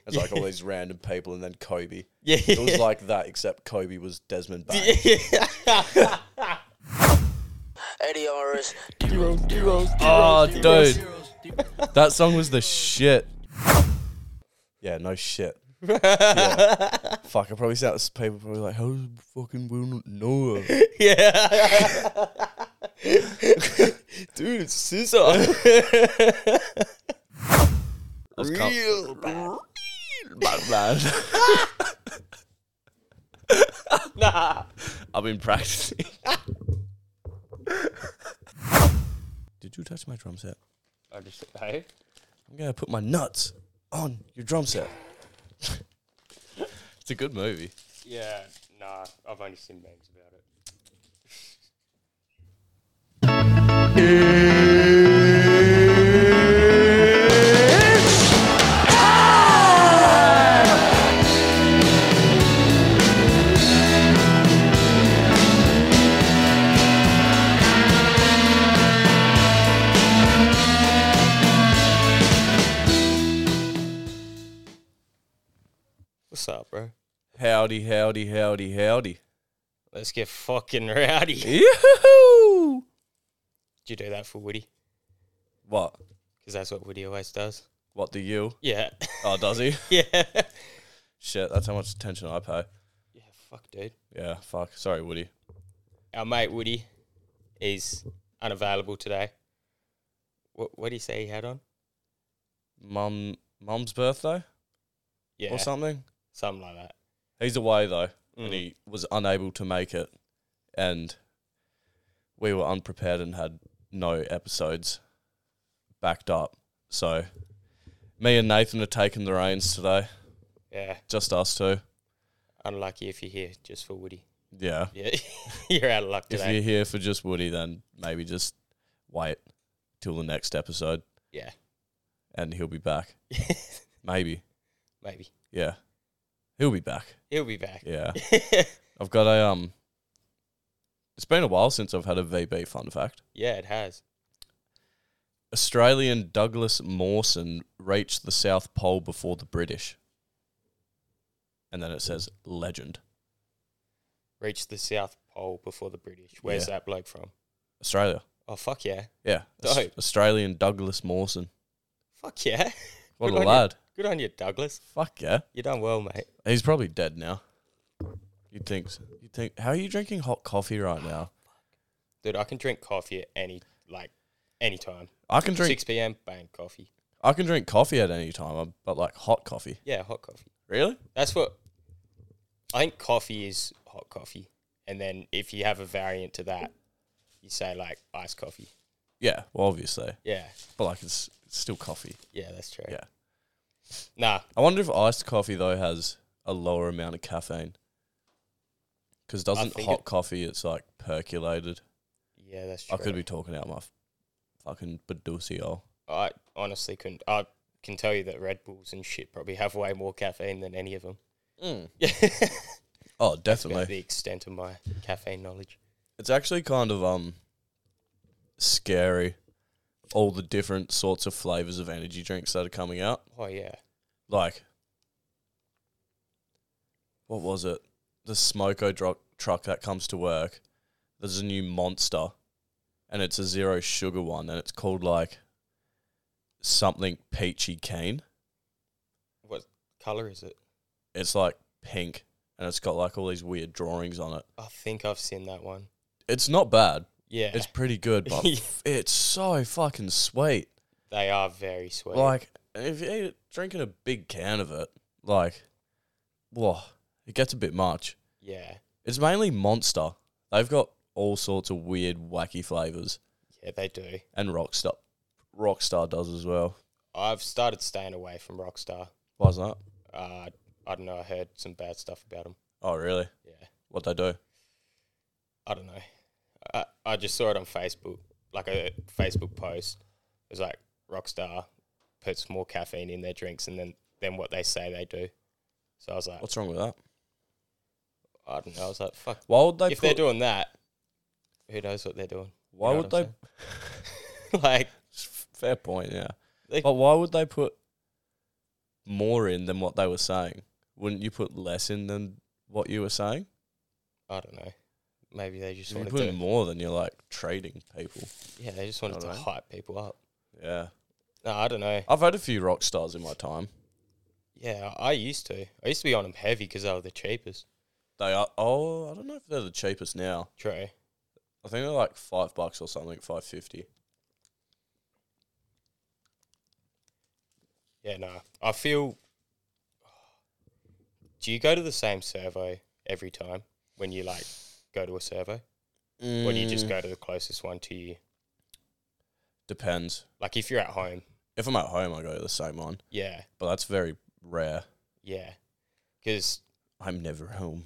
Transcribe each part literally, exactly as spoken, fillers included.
It's like all these random people and then Kobe. Yeah. It was like that, except Kobe was Desmond Bain. Eddie Horace. Oh, dude. That song was the shit. Yeah, no shit. Yeah. Fuck, I probably sound people probably like, how does fucking Will not know her? Yeah. Dude, it's Scissor. Real bad. Bad, bad. Nah. I've been practicing. Did you touch my drum set? I just, hey? I'm going to put my nuts on your drum set. It's a good movie. Yeah, nah, I've only seen memes about it. What's up, bro? Howdy, howdy, howdy, howdy. Let's get fucking rowdy. Yoo-hoo! Did you do that for Woody? What? Because that's what Woody always does. What do you? Yeah. Oh, does he? Yeah. Shit, that's how much attention I pay. Yeah, fuck, dude. Yeah, fuck. Sorry, Woody. Our mate Woody is unavailable today. What What did he say he had on? Mum, Mum's birthday Yeah. or something? Something like that. He's away, though, Mm. and he was unable to make it. And we were unprepared and had no episodes backed up. So me and Nathan are taking the reins today. Yeah. Just us two. Unlucky if you're here just for Woody. Yeah. Yeah. You're out of luck If today. you're here for just Woody, then maybe just wait till the next episode Yeah. and he'll be back. Maybe. Maybe. Yeah. He'll be back. He'll be back. Yeah. I've got a, um, it's been a while since I've had a V B fun fact. Yeah, it has. Australian Douglas Mawson reached the South Pole before the British. And then it says legend. Reached the South Pole before the British. Where's Yeah. that bloke from? Australia. Oh, fuck yeah. Yeah. Aus- Dope. Australian Douglas Mawson. Fuck yeah. What Good a on lad. You. Good on you, Douglas. Fuck yeah. You done well, mate. He's probably dead now. You'd think. You'd think. How are you drinking hot coffee right now? Dude, I can drink coffee at any, like, any time. I can drink. six p.m., bang, coffee. I can drink coffee at any time, but like hot coffee. Yeah, hot coffee. Really? That's what, I think coffee is hot coffee. And then if you have a variant to that, you say, like, iced coffee. Yeah. Well, obviously, Yeah. but like it's, it's still coffee. Yeah, that's true. Yeah. Nah. I wonder if iced coffee though has a lower amount of caffeine. Because doesn't think hot it- coffee? It's like percolated. Yeah, that's true. I could be talking out my f- fucking badusio. I honestly couldn't. I can tell you that Red Bulls and shit probably have way more caffeine than any of them. Mm. Yeah. Oh, That's about definitely. the extent of my caffeine knowledge. It's actually kind of um scary. All the different sorts of flavors of energy drinks that are coming out. Oh, yeah. Like, what was it? The Smoko dro- truck that comes to work. There's a new Monster, and it's a zero sugar one, and it's called like something peachy keen. What colour is it? It's like pink, and it's got like all these weird drawings on it. I think I've seen that one. It's not bad. Yeah. It's pretty good, but f- it's so fucking sweet. They are very sweet. Like, if you're drinking a big can of it, like, whoa, it gets a bit much. Yeah. It's mainly Monster. They've got all sorts of weird, wacky flavors, Yeah, they do. and Rockstar, Rockstar does as well. I've started staying away from Rockstar. Why's that? Uh, I don't know. I heard some bad stuff about them. Oh, really? Yeah. What they do? I don't know. I, I just saw it on Facebook, like a Facebook post. It was like Rockstar puts more caffeine in their drinks and then than what they say they do. So I was like, What's wrong with that? I don't know. I was like, fuck. Why would they? If put, they're doing that, who knows what they're doing? Why You know would what they? I'm like, Fair point. Yeah. They- But why would they put more in than what they were saying, wouldn't you put less in than what you were saying? I don't know. Maybe they just If you wanted put to. in more, then you're like trading people. Yeah, they just wanted know to what I mean? hype people up. Yeah. No, I don't know. I've had a few rock stars in my time. Yeah, I used to. I used to be on them heavy because they were the cheapest. They are, oh, I don't know if they're the cheapest now. True. I think they're like five bucks or something, five fifty. Yeah, no. I feel. Do you go to the same servo every time when you like go to a servo, Mm, or do you just go to the closest one to you? Depends. Like if you're at home, If I'm at home, I go to the same one, yeah, but that's very rare. yeah, because I'm never home.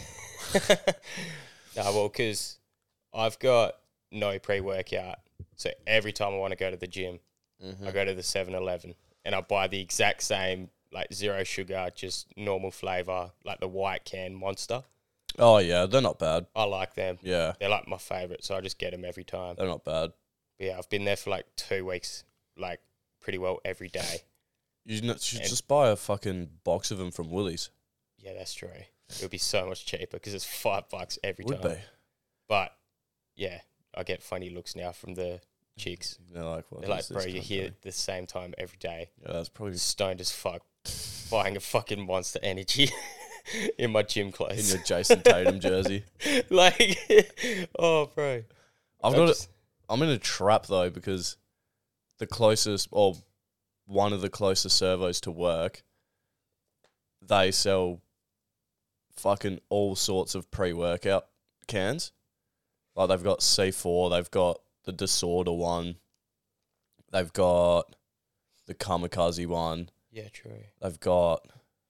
no, well, because I've got no pre-workout, so every time I want to go to the gym, Mm-hmm. I go to the seven eleven and I buy the exact same, like zero sugar, just normal flavour, like the white can Monster. Oh yeah, they're not bad. I like them. Yeah, They're like my favourite, so I just get them every time. they're not bad. But yeah, I've been there for like two weeks, like pretty well every day. You n- should And- just buy a fucking box of them from Woolies. Yeah, that's true. It would be so much cheaper because it's five bucks every Would time. be. But yeah, I get funny looks now from the chicks. They're like, what They're like, is bro, this you're cunt here doing?" at the same time every day. Yeah, that's probably Stoned as fuck, buying a fucking Monster Energy in my gym in clothes. your Jason Tatum jersey. Like, oh, bro. I've I got. just- A, I'm in a trap though because the closest, or one of the closest servos to work, they sell fucking all sorts of pre-workout cans. Like they've got C four, they've got the Disorder one, they've got the Kamikaze one, Yeah, true. they've got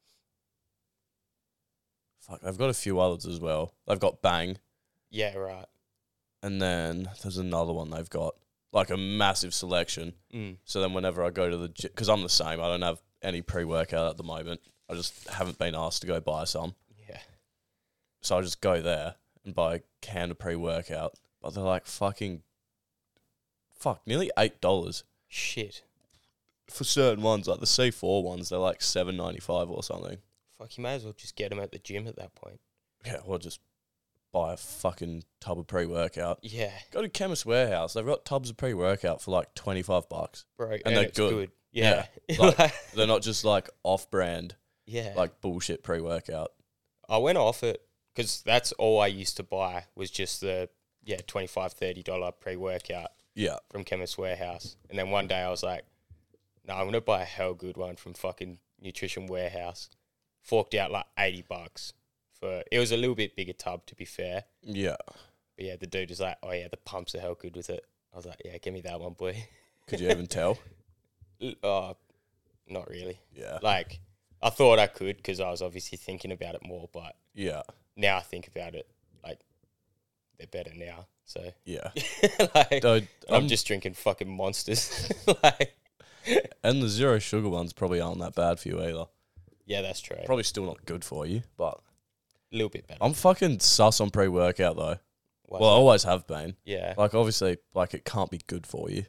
fuck, they've got a few others as well. They've got Bang, Yeah, right. and then there's another one they've got, like a massive selection. Mm. So then whenever I go to the gym, because I'm the same, I don't have any pre-workout at the moment. I just haven't been asked to go buy some. Yeah. So I just go there and buy a can of pre-workout. But they're like fucking, fuck, nearly eight dollars. Shit. For certain ones, like the C four ones, they're like seven ninety five or something. Fuck, you may as well just get them at the gym at that point. Yeah, or just buy a fucking tub of pre-workout. Yeah, Go to Chemist Warehouse. They've got tubs of pre-workout for like twenty-five bucks. bro. And they're it's good. Yeah. Like, they're not just like off-brand, yeah. like bullshit pre-workout. I went off it because that's all I used to buy was just the, yeah, twenty-five dollars, thirty dollars pre-workout Yeah. from Chemist Warehouse. And then one day I was like, no, I'm going to buy a hell good one from fucking Nutrition Warehouse. Forked out like eighty bucks for, it was a little bit bigger tub to be fair. Yeah. But yeah, the dude was like, oh yeah, the pumps are hell good with it. I was like, yeah, give me that one, boy. Could you even tell? Oh, not really. Yeah. Like, I thought I could because I was obviously thinking about it more, but Yeah. now I think about it, like, they're better now. So, Yeah. like, Dude, I'm I'm just drinking fucking Monsters. Like, and the zero sugar ones probably aren't that bad for you either. yeah, that's true. Probably still not good for you, but A little bit better. I'm fucking sus on pre-workout though. Why Well, I is always have been. that? yeah. Like, obviously, like, it can't be good for you.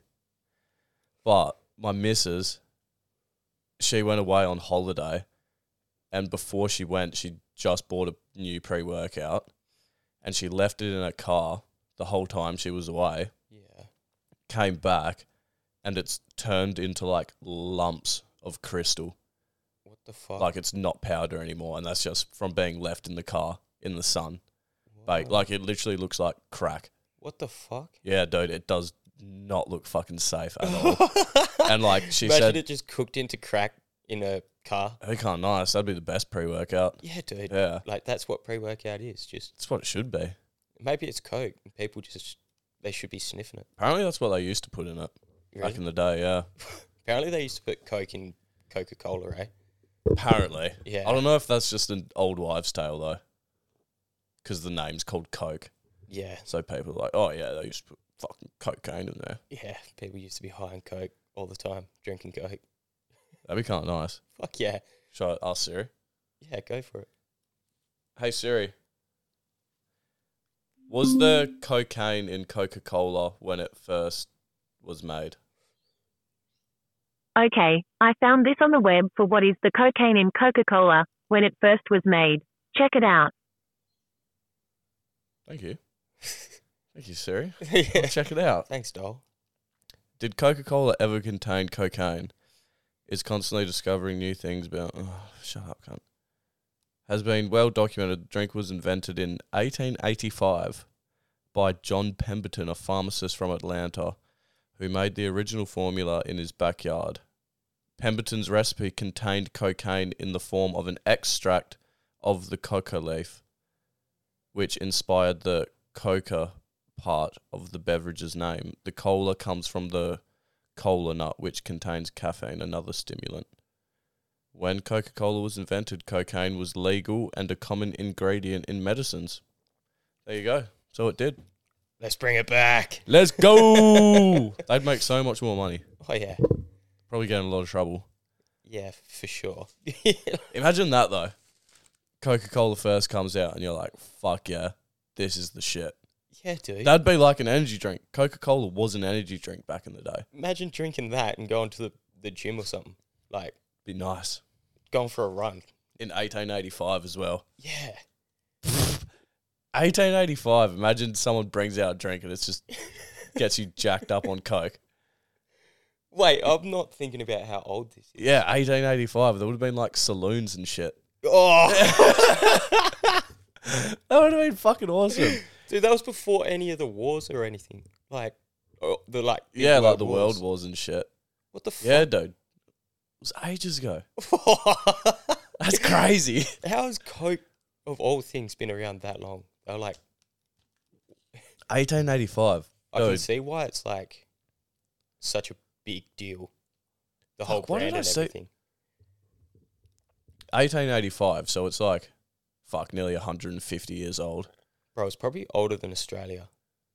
But my missus, she went away on holiday, and before she went, she just bought a new pre-workout, and she left it in her car the whole time she was away, Yeah. came back, and it's turned into, like, lumps of crystal. What the fuck? Like, it's not powder anymore, and that's just from being left in the car in the sun. Like, Whoa. like it literally looks like crack. What the fuck? Yeah, dude, it does not look fucking safe at all. And like she Imagine said, it just cooked into crack in a car. they can't nice. That'd be the best pre-workout. Yeah, dude. Yeah, Like, that's what pre-workout is. Just, that's what it should be. maybe it's Coke. And people just, they should be sniffing it. Apparently, that's what they used to put in it Really? back in the day. Yeah, Apparently they used to put Coke in Coca-Cola, eh? apparently. Yeah. I don't know if that's just an old wives' tale though, because the name's called Coke. Yeah. So people are like, oh yeah, they used to put fucking cocaine in there. Yeah. People used to be high on Coke all the time, drinking Coke. That'd be kind of nice. Fuck yeah. Should I ask Siri? Yeah, go for it. Hey Siri, was there cocaine in Coca-Cola when it first was made? Okay, I found this on the web for what is the cocaine in Coca-Cola when it first was made. Check it out. Thank you. Thank you, Siri. Yeah. I'll check it out. Thanks, doll. Did Coca-Cola ever contain cocaine? Is constantly discovering new things about... Oh, shut up, cunt. Has been well documented. The drink was invented in eighteen eighty-five by John Pemberton, a pharmacist from Atlanta, who made the original formula in his backyard. Pemberton's recipe contained cocaine in the form of an extract of the coca leaf, which inspired the coca part of the beverage's name. The cola comes from the cola nut, which contains caffeine, another stimulant. When Coca-Cola was invented, cocaine was legal and a common ingredient in medicines. There you go. So it did. Let's bring it back. Let's go! They'd make so much more money. Oh, yeah. Probably get in a lot of trouble. Yeah, for sure. Imagine that, though. Coca-Cola first comes out and you're like, fuck yeah, this is the shit. Yeah, dude. That'd be like an energy drink. Coca-Cola was an energy drink back in the day. Imagine drinking that and going to the, the gym or something. Like, Be nice. going for a run. In eighteen eighty-five as well. Yeah. eighteen eighty-five, imagine someone brings out a drink and it's just gets you jacked up on Coke. Wait, I'm not thinking about how old this is. Yeah, eighteen eighty-five. There would have been like saloons and shit. Oh, That would have been fucking awesome. dude, that was before any of the wars or anything. Like, oh, the like, big Yeah, like world the wars. world wars and shit. What the fuck? Yeah, dude. It was ages ago. That's crazy. How has Coke, of all things, been around that long? They're like, eighteen eighty-five. I can Dude. see why it's like such a big deal. The whole Fuck, what did brand I and say? everything. eighteen eighty-five, so it's like, fuck, nearly one hundred fifty years old. Bro, it's probably older than Australia.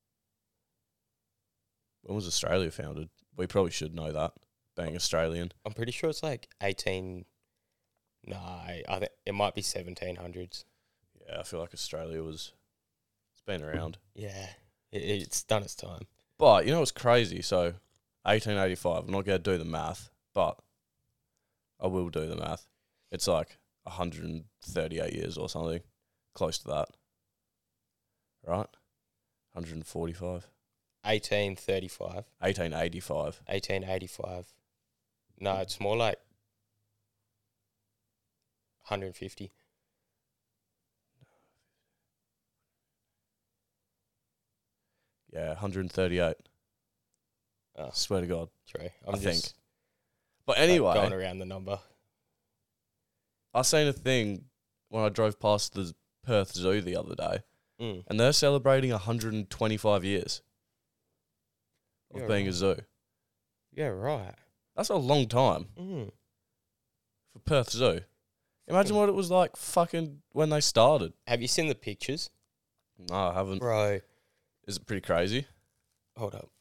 When was Australia founded? We probably should know that, being Australian. I'm pretty sure it's like eighteen. Nah, I think it might be seventeen hundreds. Yeah, I feel like Australia was, it's been around. Yeah, it, it's done its time. But, you know what's crazy? So, eighteen eighty-five, I'm not going to do the math, but I will do the math. It's like one hundred thirty-eight years or something, close to that. Right? one hundred forty-five. eighteen thirty-five, eighteen eighty-five. eighteen eighty-five. No, it's more like one hundred fifty. Yeah, one hundred thirty-eight. Oh, Swear to God. true. I'm I just think. But like, anyway, going around the number. I seen a thing when I drove past the Perth Zoo the other day, Mm. and they're celebrating one hundred twenty-five years of Yeah, being a right. zoo. Yeah, right. That's a long time Mm. for Perth Zoo. Imagine what it was like fucking when they started. Have you seen the pictures? No, I haven't. Bro, Is it pretty crazy? hold up.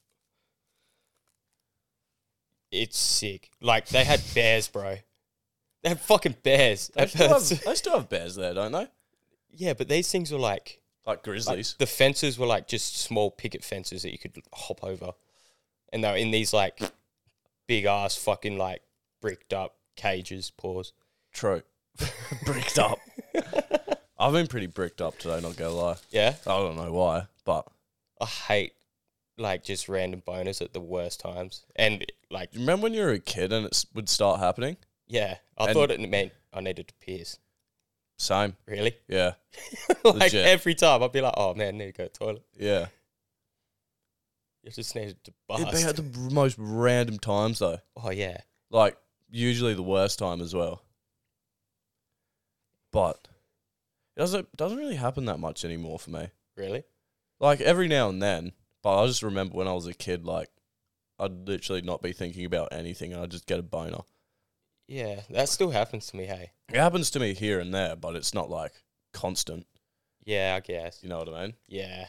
It's sick. Like, they had bears, bro. They had fucking bears. They at still, Perth Zoo. have, they still have bears there, don't they? Yeah, but these things were like, Like like, grizzlies. the fences were like just small picket fences that you could hop over. And they were in these like big ass fucking like bricked up cages, pause. True. Bricked up. I've been pretty bricked up today, not gonna lie. Yeah? I don't know why, but I hate like just random boners at the worst times. And like, do you remember when you were a kid and it s- would start happening? yeah, I And- thought it meant I needed to piss. Same. Really? Yeah. Like Legit. every time I'd be like, oh man, I need to go to the toilet. Yeah. You just needed to It'd be bust. at the most random times though. Oh yeah. Like usually the worst time as well. But it doesn't doesn't really happen that much anymore for me. Really? Like every now and then. But I just remember when I was a kid, like I'd literally not be thinking about anything and I'd just get a boner. Yeah, that still happens to me, hey. It happens to me here and there, but it's not like constant. Yeah, I guess. You know what I mean? Yeah.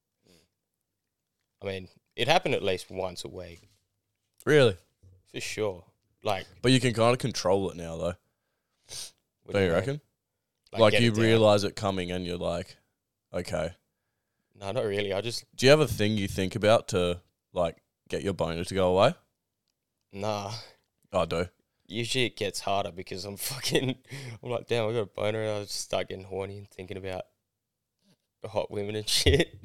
I mean, it happened at least once a week, Really? for sure. Like, But you can kind of control it now though. what Do you mean? reckon? Like, get you it down. realise it coming and you're like, okay. No, not really. I just, Do you have a thing you think about to like get your boner to go away? nah. I do. Usually it gets harder because I'm fucking, I'm like, damn, I got a boner, and I just start getting horny and thinking about hot women and shit.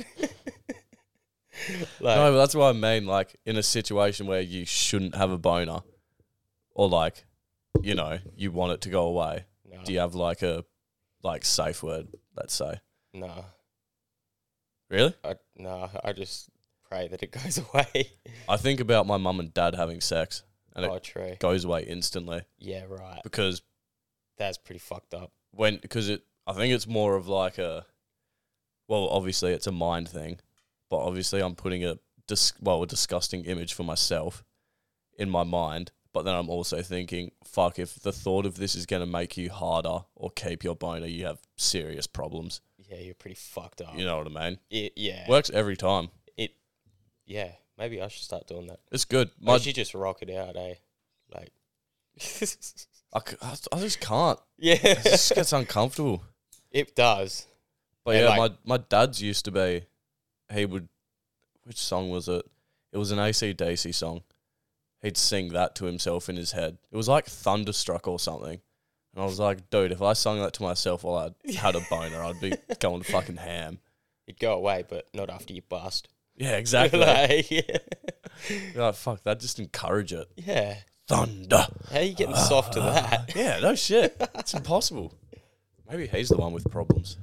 Like, No, but that's what I mean. Like, in a situation where you shouldn't have a boner, or like, you know, you want it to go away, no, do you have like a like safe word, let's say? no, Really? I, no, I just pray that it goes away. I think about my mum and dad having sex, and Oh, it true. goes away instantly Yeah, right. because That's pretty fucked up. when because it I think it's more of like a well, obviously it's a mind thing, but obviously I'm putting a dis- well a disgusting image for myself in my mind. But then I'm also thinking, fuck, if the thought of this is going to make you harder or keep your boner, you have serious problems. Yeah, you're pretty fucked up. You know what I mean? It, yeah. Works every time. It, yeah, maybe I should start doing that. It's good. I My, should just rock it out, eh? Like, I, c- I I just can't. yeah, It just gets uncomfortable. it does. But And yeah, like- my, my dad's used to be, he would, which song was it? It was an A C D C song. He'd sing that to himself in his head. It was like Thunderstruck or something. And I was like, dude, if I sung that to myself while I had a boner, I'd be going fucking ham. It'd go away, but not after you bust. Yeah, exactly. Like, yeah. You're like, fuck, that just encourage it. yeah. Thunder. How are you getting soft to that? Yeah, no shit. It's impossible. Maybe he's the one with problems.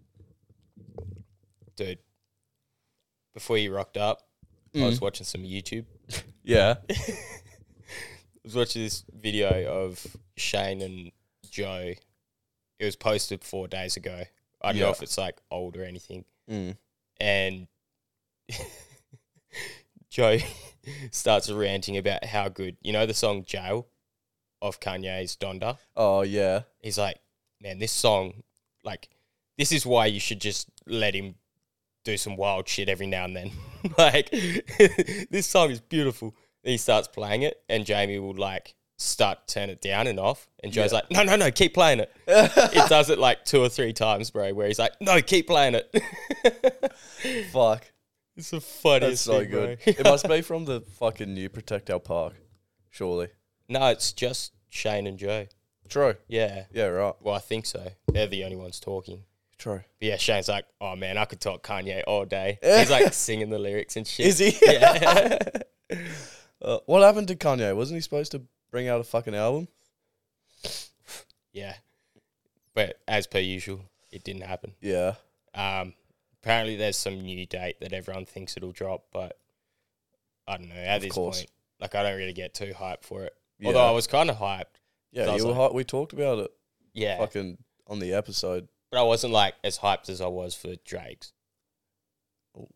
Dude, before you rocked up, I Mm. was watching some YouTube. Yeah. I was watching this video of Shane and Joe. It was posted four days ago. I don't know Yeah. if it's like old or anything. Mm. And Joe starts ranting about how good, you know, the song Jail off Kanye's Donda. Oh, yeah. He's like, man, this song, like, this is why you should just let him do some wild shit every now and then. Like, this song is beautiful. And he starts playing it, and Jamie will, like, start to turn it down and off. And Joe's Yeah. like, no, no, no, keep playing it. It does it, like, two or three times, bro, where he's like, no, keep playing it. Fuck. It's the funniest That's so thing, good. bro. It must be from the fucking new Protect Our Park. Surely. No, it's just Shane and Joe. True. Yeah. Yeah, right. Well, I think so. They're the only ones talking. True. But yeah, Shane's like, oh man, I could talk Kanye all day. He's like singing the lyrics and shit. Is he? Yeah. Uh, what happened to Kanye? Wasn't he supposed to bring out a fucking album? Yeah. But as per usual, it didn't happen. Yeah. Um, apparently there's some new date that everyone thinks it'll drop, but I don't know. At Of this course. point, like I don't really get too hyped for it. Yeah. Although I was kind of hyped. Yeah, I was you were like- hot. We talked about it Yeah. fucking on the episode. But I wasn't like as hyped as I was for Drake's. Oh.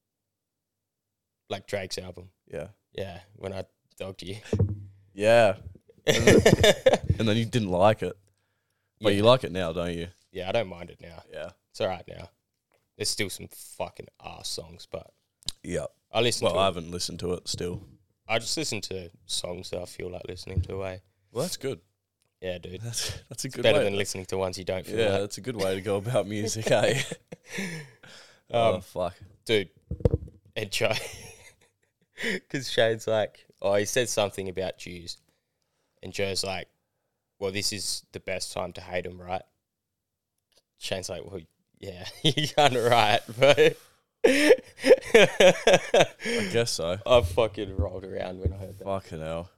Like Drake's album. Yeah. Yeah. When I dogged you. Yeah. And then you didn't like it. But Yeah. you like it now, don't you? Yeah, I don't mind it now. Yeah. It's all right now. There's still some fucking ass songs, but Yeah. I listen Well, to I it. haven't listened to it still. I just listen to songs that I feel like listening to. Eh? Well, that's good. Yeah, dude. That's that's a It's good better way. than listening to ones you don't feel yeah, like. that's a good way to go about music, eh? Um, oh, fuck. Dude, and Joe, because Shane's like, oh, he said something about Jews. And Joe's like, well, this is the best time to hate them, right? Shane's like, well, yeah, you're kind of right, but I guess so. I fucking rolled around when I heard that. Fucking hell.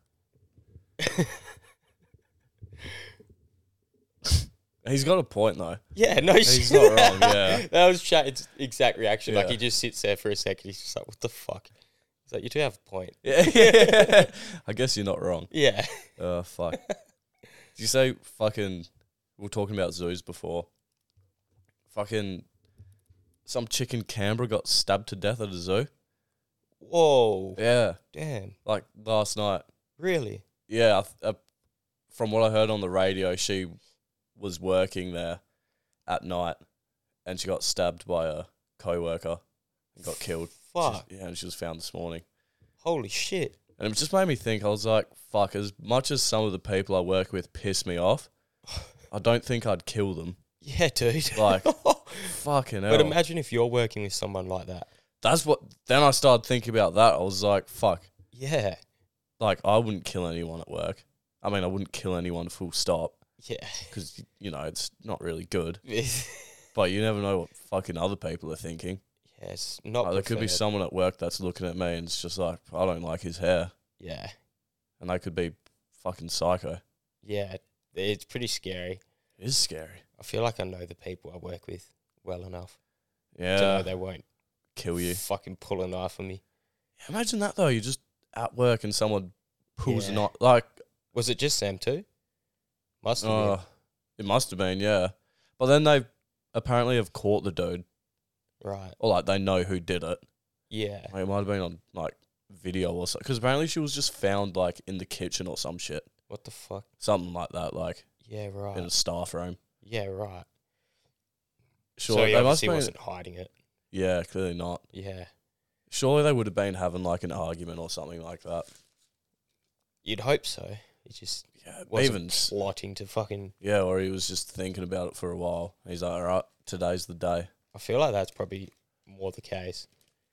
He's got a point, though. Yeah, no shit. He's not wrong, yeah. That was Shane's exact reaction. Like, Yeah. he just sits there for a second. He's just like, what the fuck? He's like, you do have a point. Yeah. I guess you're not wrong. Yeah. Oh, fuck. Did you say fucking... We were talking about zoos before. Fucking... Some chick in Canberra got stabbed to death at a zoo. Whoa. Yeah. Damn. Like, last night. Really? Yeah. I th- uh, from what I heard on the radio, she was working there at night and she got stabbed by a co-worker and got killed. Fuck. She's- yeah, and she was found this morning. Holy shit. And it just made me think, I was like, fuck, as much as some of the people I work with piss me off, I don't think I'd kill them. Yeah, dude. Like, fucking hell. But imagine if you're working with someone like that. That's what, then I started thinking about that. I was like, fuck. Yeah. like, I wouldn't kill anyone at work. I mean, I wouldn't kill anyone full stop Yeah. because, you know, it's not really good. yeah, But you never know what fucking other people are thinking. it's not Like, there could be preferred. someone at work that's looking at me and it's just like, I don't like his hair. Yeah. And they could be fucking psycho. Yeah. It's pretty scary. It is scary. I feel like I know the people I work with well enough to Yeah. know they won't Kill you. fucking pull a knife on me. Imagine that, though. You're just at work and someone pulls a Yeah. knife. Like, Was it just Sam too? Must have uh, it must have been, yeah. But then they apparently have caught the dude. been. Right. Or, like, they know who did it. Yeah. Like, it might have been on, like, video or something. Because apparently she was just found, like, in the kitchen or some shit. What the fuck? Something like that, like, Yeah, right. in a staff room. Yeah, right. Sure, so he they must obviously have been. wasn't hiding it. Yeah, clearly not. Yeah. Surely they would have been having, like, an argument or something like that. You'd hope so. He just Yeah, wasn't even. s- plotting to fucking... Yeah, or he was just thinking about it for a while. He's like, all right, today's the day. I feel like that's probably more the case.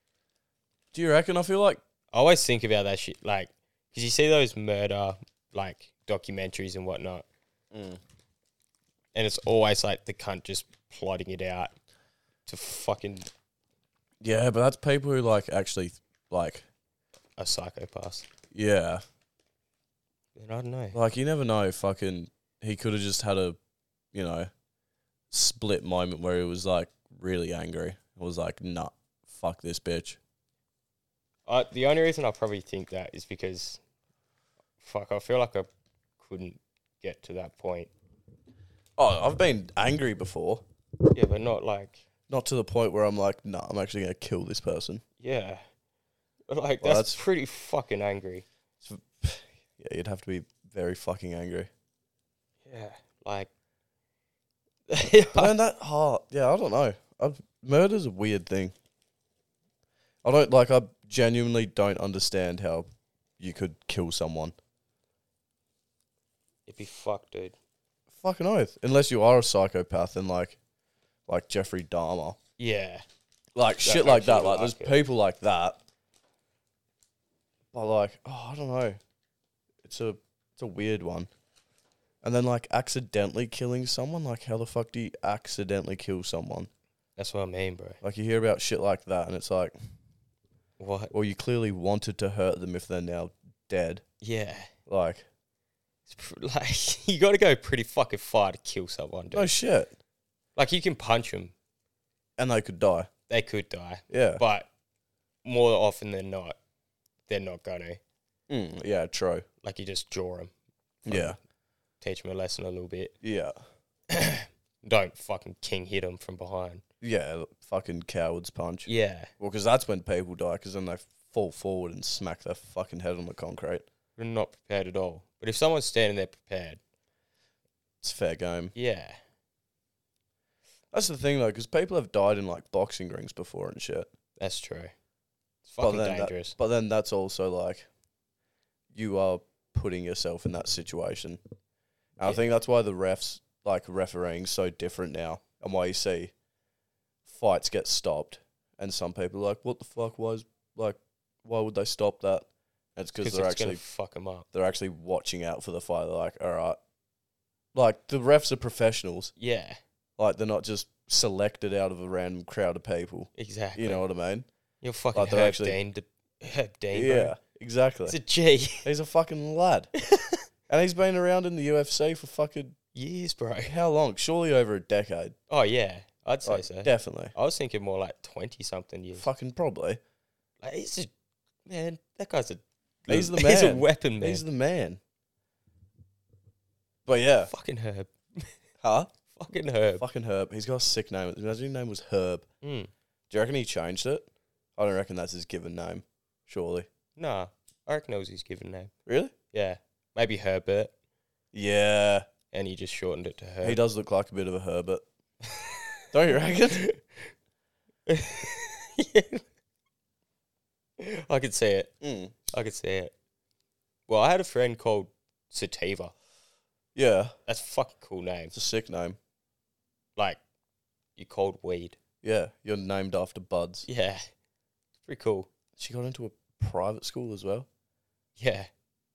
Do you reckon? I feel like. I always think about that shit, like, because you see those murder, like, documentaries and whatnot, Mm. and it's always, like, the cunt just plotting it out to fucking Yeah, but that's people who, like, actually, like, a psychopath. yeah. And I don't know. Like, you never know, fucking. He could have just had a, you know, split moment where he was, like, really angry. It was like, nah, fuck this bitch. Uh, the only reason I probably think that is because, fuck, I feel like I couldn't get to that point. Oh, I've been angry before. Yeah, but not like, Not to the point where I'm like, nah, I'm actually going to kill this person. yeah. Like, Well, that's, that's- pretty fucking angry. Yeah, you'd have to be very fucking angry. Yeah. Like, But then that heart, yeah, I don't know. I, murder's a weird thing. I don't, like, I genuinely don't understand how you could kill someone. it'd be fucked, dude. Fucking oath. Unless you are a psychopath and, like, like Jeffrey Dahmer. Yeah. Like, shit like that. actually Like, there's like it. people like that. But, like, oh, I don't know. It's a, it's a weird one. And then, like, accidentally killing someone. Like, how the fuck do you accidentally kill someone? That's what I mean, bro. Like, you hear about shit like that and it's like, What? well, you clearly wanted to hurt them if they're now dead. Yeah. Like, It's pr- like, you got to go pretty fucking far to kill someone, dude. no shit. Like, you can punch them. And they could die. They could die. Yeah. But more often than not, they're not going to. Mm, yeah, true. Like, you just draw them. Yeah. Teach them a lesson a little bit. Yeah. Don't fucking king hit them from behind. Yeah, fucking coward's punch. Yeah. Well, because that's when people die, because then they fall forward and smack their fucking head on the concrete. They're not prepared at all. But if someone's standing there prepared, It's fair game. yeah. That's the thing, though, because people have died in, like, boxing rings before and shit. That's true. It's But fucking then that- dangerous. But then that's also, like, you are putting yourself in that situation. And I Yeah. think that's why the refs, like, refereeing's so different now, and why you see fights get stopped, and some people are like, what the fuck, why is, like, why would they stop that? And it's because Because they're it's actually going to fuck them up. they're actually watching out for the fight. They're like, all right. Like, the refs are professionals. Yeah. Like, they're not just selected out of a random crowd of people. Exactly. You know what I mean? You're fucking Like, they're Herb actually- Dean. Herb Dean, yeah, bro. exactly. It's a G. He's a fucking lad. And he's been around in the U F C for fucking, Years, bro. how long? Surely over a decade. Oh, yeah. I'd say Like, so. definitely. I was thinking more like twenty-something years. Fucking probably. Like, he's a... Man, that guy's a... He's the He's a man. weapon, man. He's the man. But yeah. Fucking Herb. Huh? Fucking Herb. Fucking Herb. He's got a sick name. Imagine his name was Herb. Mm. Do you reckon he changed it? I don't reckon that's his given name. Surely. Nah. I reckon that was his given name. Really? Yeah. Maybe Herbert. Yeah. And he just shortened it to Herb. He does look like a bit of a Herbert. Don't you reckon? Yeah. I could see it. Mm. I could see it. Well, I had a friend called Sativa. Yeah. That's a fucking cool name. It's a sick name. Like, you called weed. Yeah. You're named after buds. Yeah. It's pretty cool. She got into a private school as well. Yeah.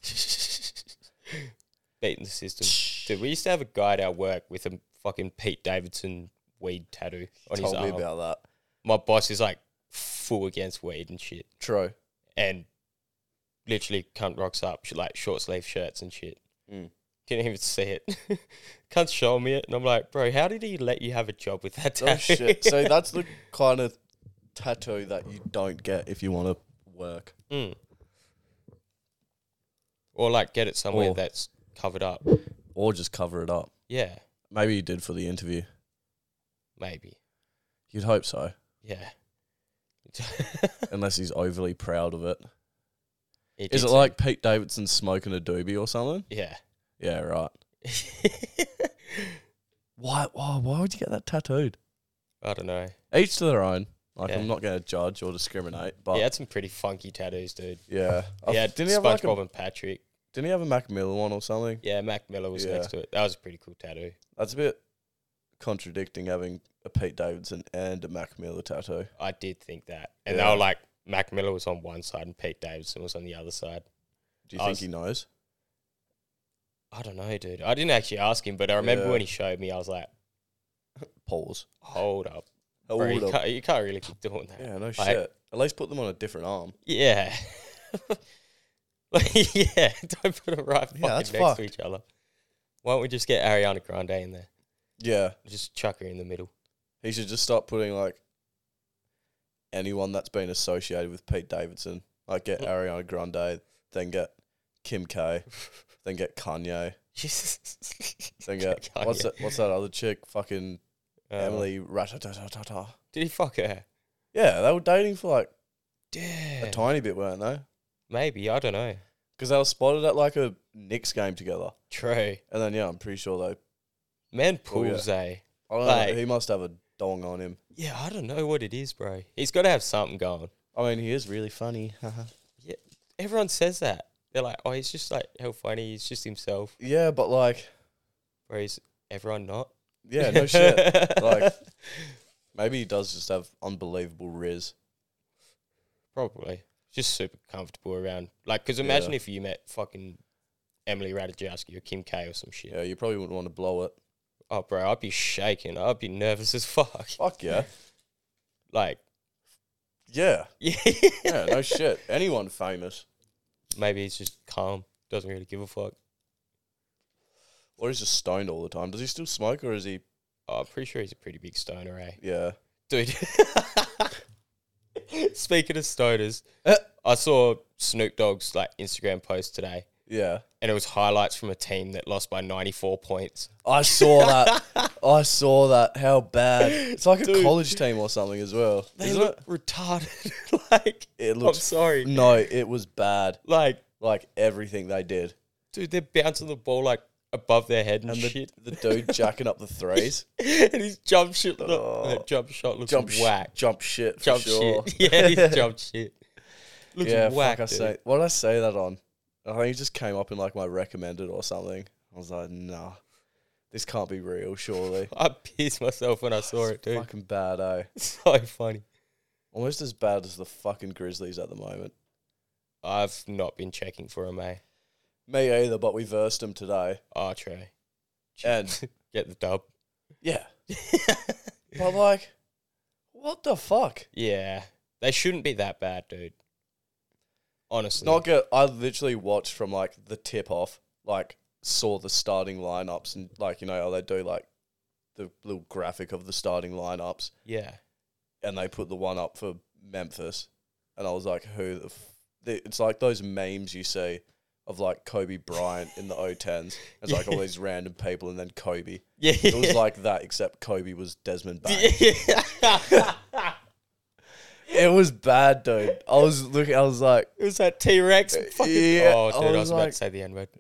Beating the system. Dude, we used to have a guy at our work with a fucking Pete Davidson weed tattoo on his Told me arm. about that. My boss is like full against weed and shit. True. And literally cunt rocks up, sh- like short sleeve shirts and shit. Mm. Can't even see it. Can't show me it. And I'm like, bro, how did he let you have a job with that Oh tattoo? shit! So that's the kind of tattoo that you don't get if you want to work. Mm. Or like get it somewhere Or- that's covered up. Or just cover it up. Yeah, Maybe you did for the interview. maybe. You'd hope so. Yeah. Unless he's overly proud of it. He Is did it say- like Pete Davidson smoking a doobie or something? Yeah. Yeah, right. Why? Why? Why would you get that tattooed? I don't know. Each to their own. Like, Yeah. I'm not going to judge or discriminate, but He had some pretty funky tattoos, dude. yeah. I- He had didn't he have like SpongeBob a, and Patrick. Didn't he have a Mac Miller one or something? Yeah, Mac Miller was Yeah. next to it. That was a pretty cool tattoo. That's a bit contradicting having a Pete Davidson and a Mac Miller tattoo. I did think that. And Yeah. they were like, Mac Miller was on one side and Pete Davidson was on the other side. Do you I think was- he knows? I don't know, dude. I didn't actually ask him, but I remember Yeah. when he showed me, I was like, Pause. hold up. Hold Bro, you, up. can't, you can't really keep doing that. Yeah, no Like- shit. At least put them on a different arm. Yeah. Like, yeah, don't put them right Yeah, fucking that's next fucked. to each other. Why don't we just get Ariana Grande in there? Yeah. Just chuck her in the middle. He should just start putting, like, anyone that's been associated with Pete Davidson. Like, get Ariana Grande, then get Kim K, then get Kanye, then get, what's Kanye. that, what's that other chick? Fucking Uh, Emily Ratatata. Did he fuck her? Yeah, they were dating for, like, Yeah. a tiny bit, weren't they? Maybe, I don't know. Because they were spotted at, like, a Knicks game together. True. And then, yeah, I'm pretty sure they... Man Oh, yeah. pulls, eh? I don't Like- know, he must have a dong on him. Yeah, I don't know what it is, bro. He's got to have something going. I mean, he is really funny. Everyone says that. They're like, oh, he's just like, how funny. He's just himself. Yeah, but, like... Bro, is everyone not? Yeah, no shit. Like, maybe he does just have unbelievable riz. Probably. Just super comfortable around. Like, because imagine Yeah. if you met fucking Emily Ratajkowski or Kim K or some shit. Yeah, you probably wouldn't want to blow it. Oh, bro, I'd be shaking. I'd be nervous as fuck. Fuck yeah. Like, Yeah. yeah. Yeah, no shit. Anyone famous. Maybe he's just calm. Doesn't really give a fuck. Or he's just stoned all the time. Does he still smoke or is he... Oh, I'm pretty sure he's a pretty big stoner, eh? Yeah. Dude. Speaking of stoners, Uh. I saw Snoop Dogg's like Instagram post today, Yeah. and it was highlights from a team that lost by ninety-four points. I saw that. I saw that. How bad. It's like a Dude. college team or something as well. They Isn't look it? retarded. Like, It I'm looks... sorry. No, it was bad. Like, Like, everything they did. dude, they're bouncing the ball like above their head and, And the, shit. the dude jacking up the threes. And his jump shot, look, Oh. that jump shot looks Jump, sh- whack. jump shit for jump sure. shit. Yeah, his jump shit. Looks yeah, whack, fuck, I dude. say... What did I say that on? I think it just came up in, like, my recommended or something. I was like, nah. This can't be real, surely. I pissed myself when I saw it, dude. Fucking bad, eh? So funny. Almost as bad as the fucking Grizzlies at the moment. I've not been checking for him, eh? Me either, but we versed them today. Oh, Trey. And, Get the dub. yeah. But, like, what the fuck? Yeah. They shouldn't be that bad, dude. Honestly. Not good. I literally watched from, like, the tip-off, like, saw the starting lineups and, like, you know how they do, like, the little graphic of the starting lineups. Yeah. And they put the one up for Memphis. And I was like, who the... F-? It's like those memes you see of, like, Kobe Bryant in the O tens. It's like all these random people and then Kobe. Yeah. It was like that, except Kobe was Desmond Bain. It was bad, dude. I was looking, I was like... It was that T-Rex. Fucking, Yeah, oh, I dude, I was, was about like- to say the N-word.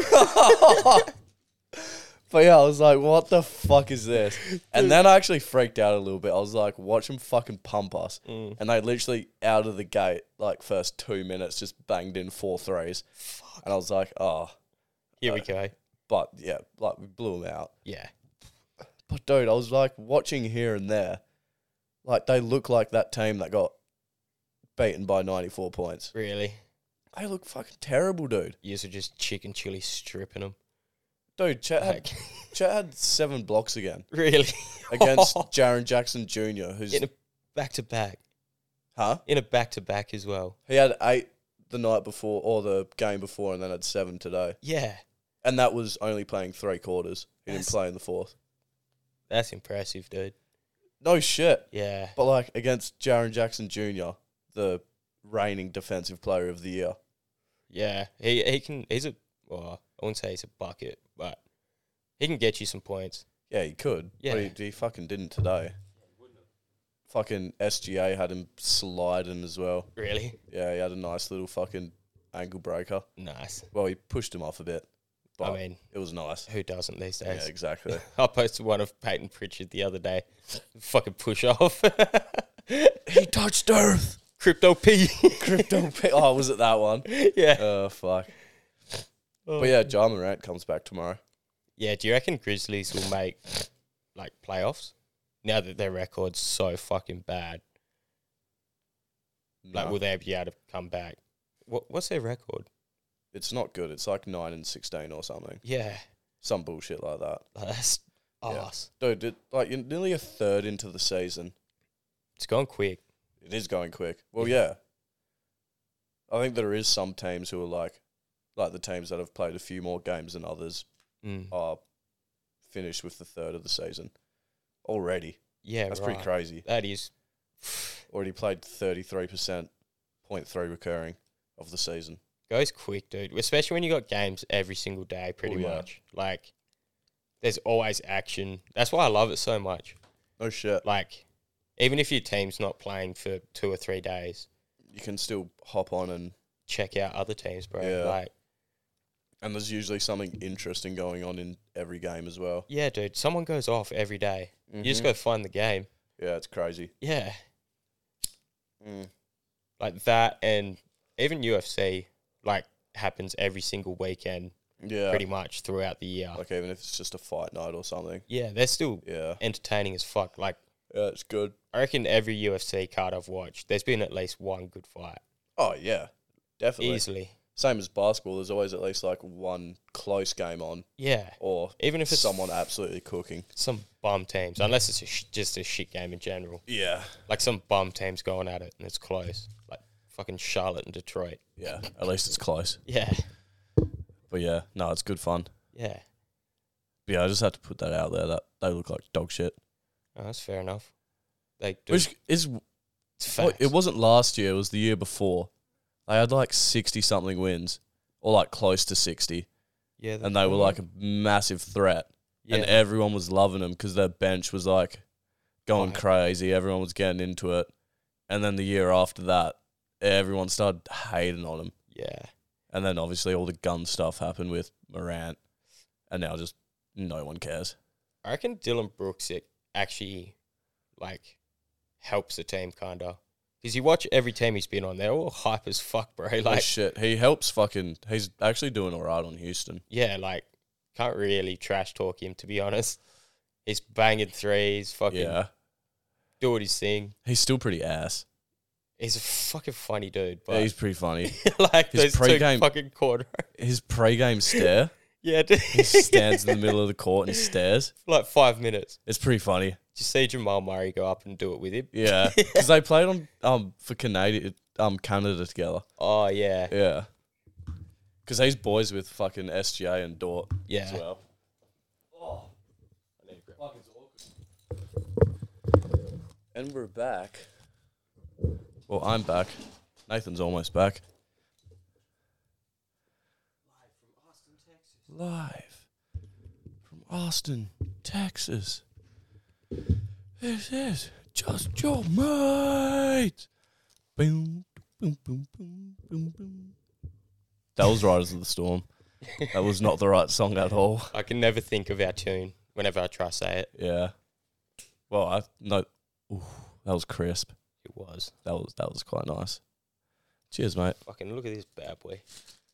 But yeah, I was like, what the fuck is this? And then I actually freaked out a little bit. I was like, watch them fucking pump us. Mm. And they literally, out of the gate, like, first two minutes, just banged in four threes. Fuck. And I was like, oh. Here we go. But yeah, like, we blew them out. Yeah. But dude, I was like, watching here and there. Like, they look like that team that got beaten by ninety-four points. Really? They look fucking terrible, dude. Years of just chicken chili stripping them. Dude, Chet had, Like, Chet had seven blocks again really? against Jaren Jackson Junior, who's... In a back-to-back. huh? In a back-to-back as well. He had eight the night before, or the game before, and then had seven today. Yeah. And that was only playing three quarters. He That's- didn't play in the fourth. That's impressive, dude. No shit. Yeah. But, like, against Jaren Jackson Junior, the reigning defensive player of the year. Yeah. He he can... He's a... Well, I wouldn't say he's a bucket, but he can get you some points. Yeah, he could. Yeah. But he, he fucking didn't today. Fucking S G A had him sliding as well. Really? Yeah, he had a nice little fucking ankle breaker. Nice. Well, he pushed him off a bit. But I mean, it was nice. who doesn't these days? Yeah, exactly. I posted one of Peyton Pritchard the other day. Fucking push off. He touched Earth. Crypto P. Crypto P. Oh, was it that one? Yeah. Oh, fuck. But yeah, Ja Morant comes back tomorrow. Yeah, do you reckon Grizzlies will make, like, playoffs? Now that their record's so fucking bad. Like, No, will they be able to come back? What What's their record? it's not good. It's like nine and sixteen or something. Yeah. Some bullshit like that. Like, that's Yeah. arse. Dude, it, like you're nearly a third into the season. It's gone quick. It is going quick. Well, yeah. I think there is some teams who are like, like the teams that have played a few more games than others Mm. are finished with the third of the season already. Yeah, That's right. pretty crazy. That is... Already played thirty-three percent, point three recurring of the season. Goes quick, dude. Especially when you got games every single day, pretty Oh, yeah. much. Like, there's always action. That's why I love it so much. No shit. Like, even if your team's not playing for two or three days, You can still hop on and check out other teams, bro. Yeah. Like, and there's usually something interesting going on in every game as well. yeah, dude, someone goes off every day. You just Mhm. go find the game. Yeah, it's crazy. Yeah. Mm. Like that, and even U F C, like, happens every single weekend, Yeah. pretty much throughout the year. Like even if it's just a fight night or something. Yeah, they're still Yeah. entertaining as fuck. Like, Yeah, it's good. I reckon every U F C card I've watched, there's been at least one good fight. Oh yeah. Definitely. Easily. Same as basketball, there's always at least like one close game on Yeah. or Even if it's someone absolutely cooking. some bum teams, unless it's a sh- just a shit game in general. Yeah. Like some bum teams going at it and it's close. Like fucking Charlotte and Detroit. Yeah. At least it's close. Yeah. But yeah, no, it's good fun. Yeah. But yeah, I just had to put that out there that they look like dog shit. Oh, that's fair enough. They do. Which is It's well, facts. it wasn't last year, it was the year before. They had like sixty something wins. Or like close to sixty. Yeah, And they were like a massive threat. yeah. And everyone was loving them because their bench was like going Right. crazy. Everyone was getting into it. And then the year after that, everyone started hating on them. yeah. And then obviously all the gun stuff happened with Morant. And now just no one cares. I reckon Dylan Brooks it actually like helps the team kinda. Because you watch every team he's been on, they're all hype as fuck, bro. Like Like shit. He helps fucking he's actually doing all right on Houston. yeah, like can't really trash talk him to be honest. He's banging threes, fucking Yeah. doing his thing. He's still pretty ass. He's a fucking funny dude, but Yeah, he's pretty funny. like his those two pre-game- fucking corner. His pre-game stare, Yeah, dude. he stands in the middle of the court and stares. For like five minutes. It's pretty funny. Did you see Jamal Murray go up and do it with him? Yeah, because they played on um for Canada um Canada together. Oh yeah, Yeah, because he's boys with fucking S G A and Dort yeah. as well. And we're back. Well, I'm back. Nathan's almost back. Live from Austin, Texas. This is just your mate. Boom, boom, boom, boom, boom, boom. That was Riders of the Storm. That was not the right song at all. I can never think of our tune whenever I try to say it. Yeah. Well, I no. Ooh, that was crisp. It was. That was that was quite nice. Cheers, mate. Fucking look at this bad boy.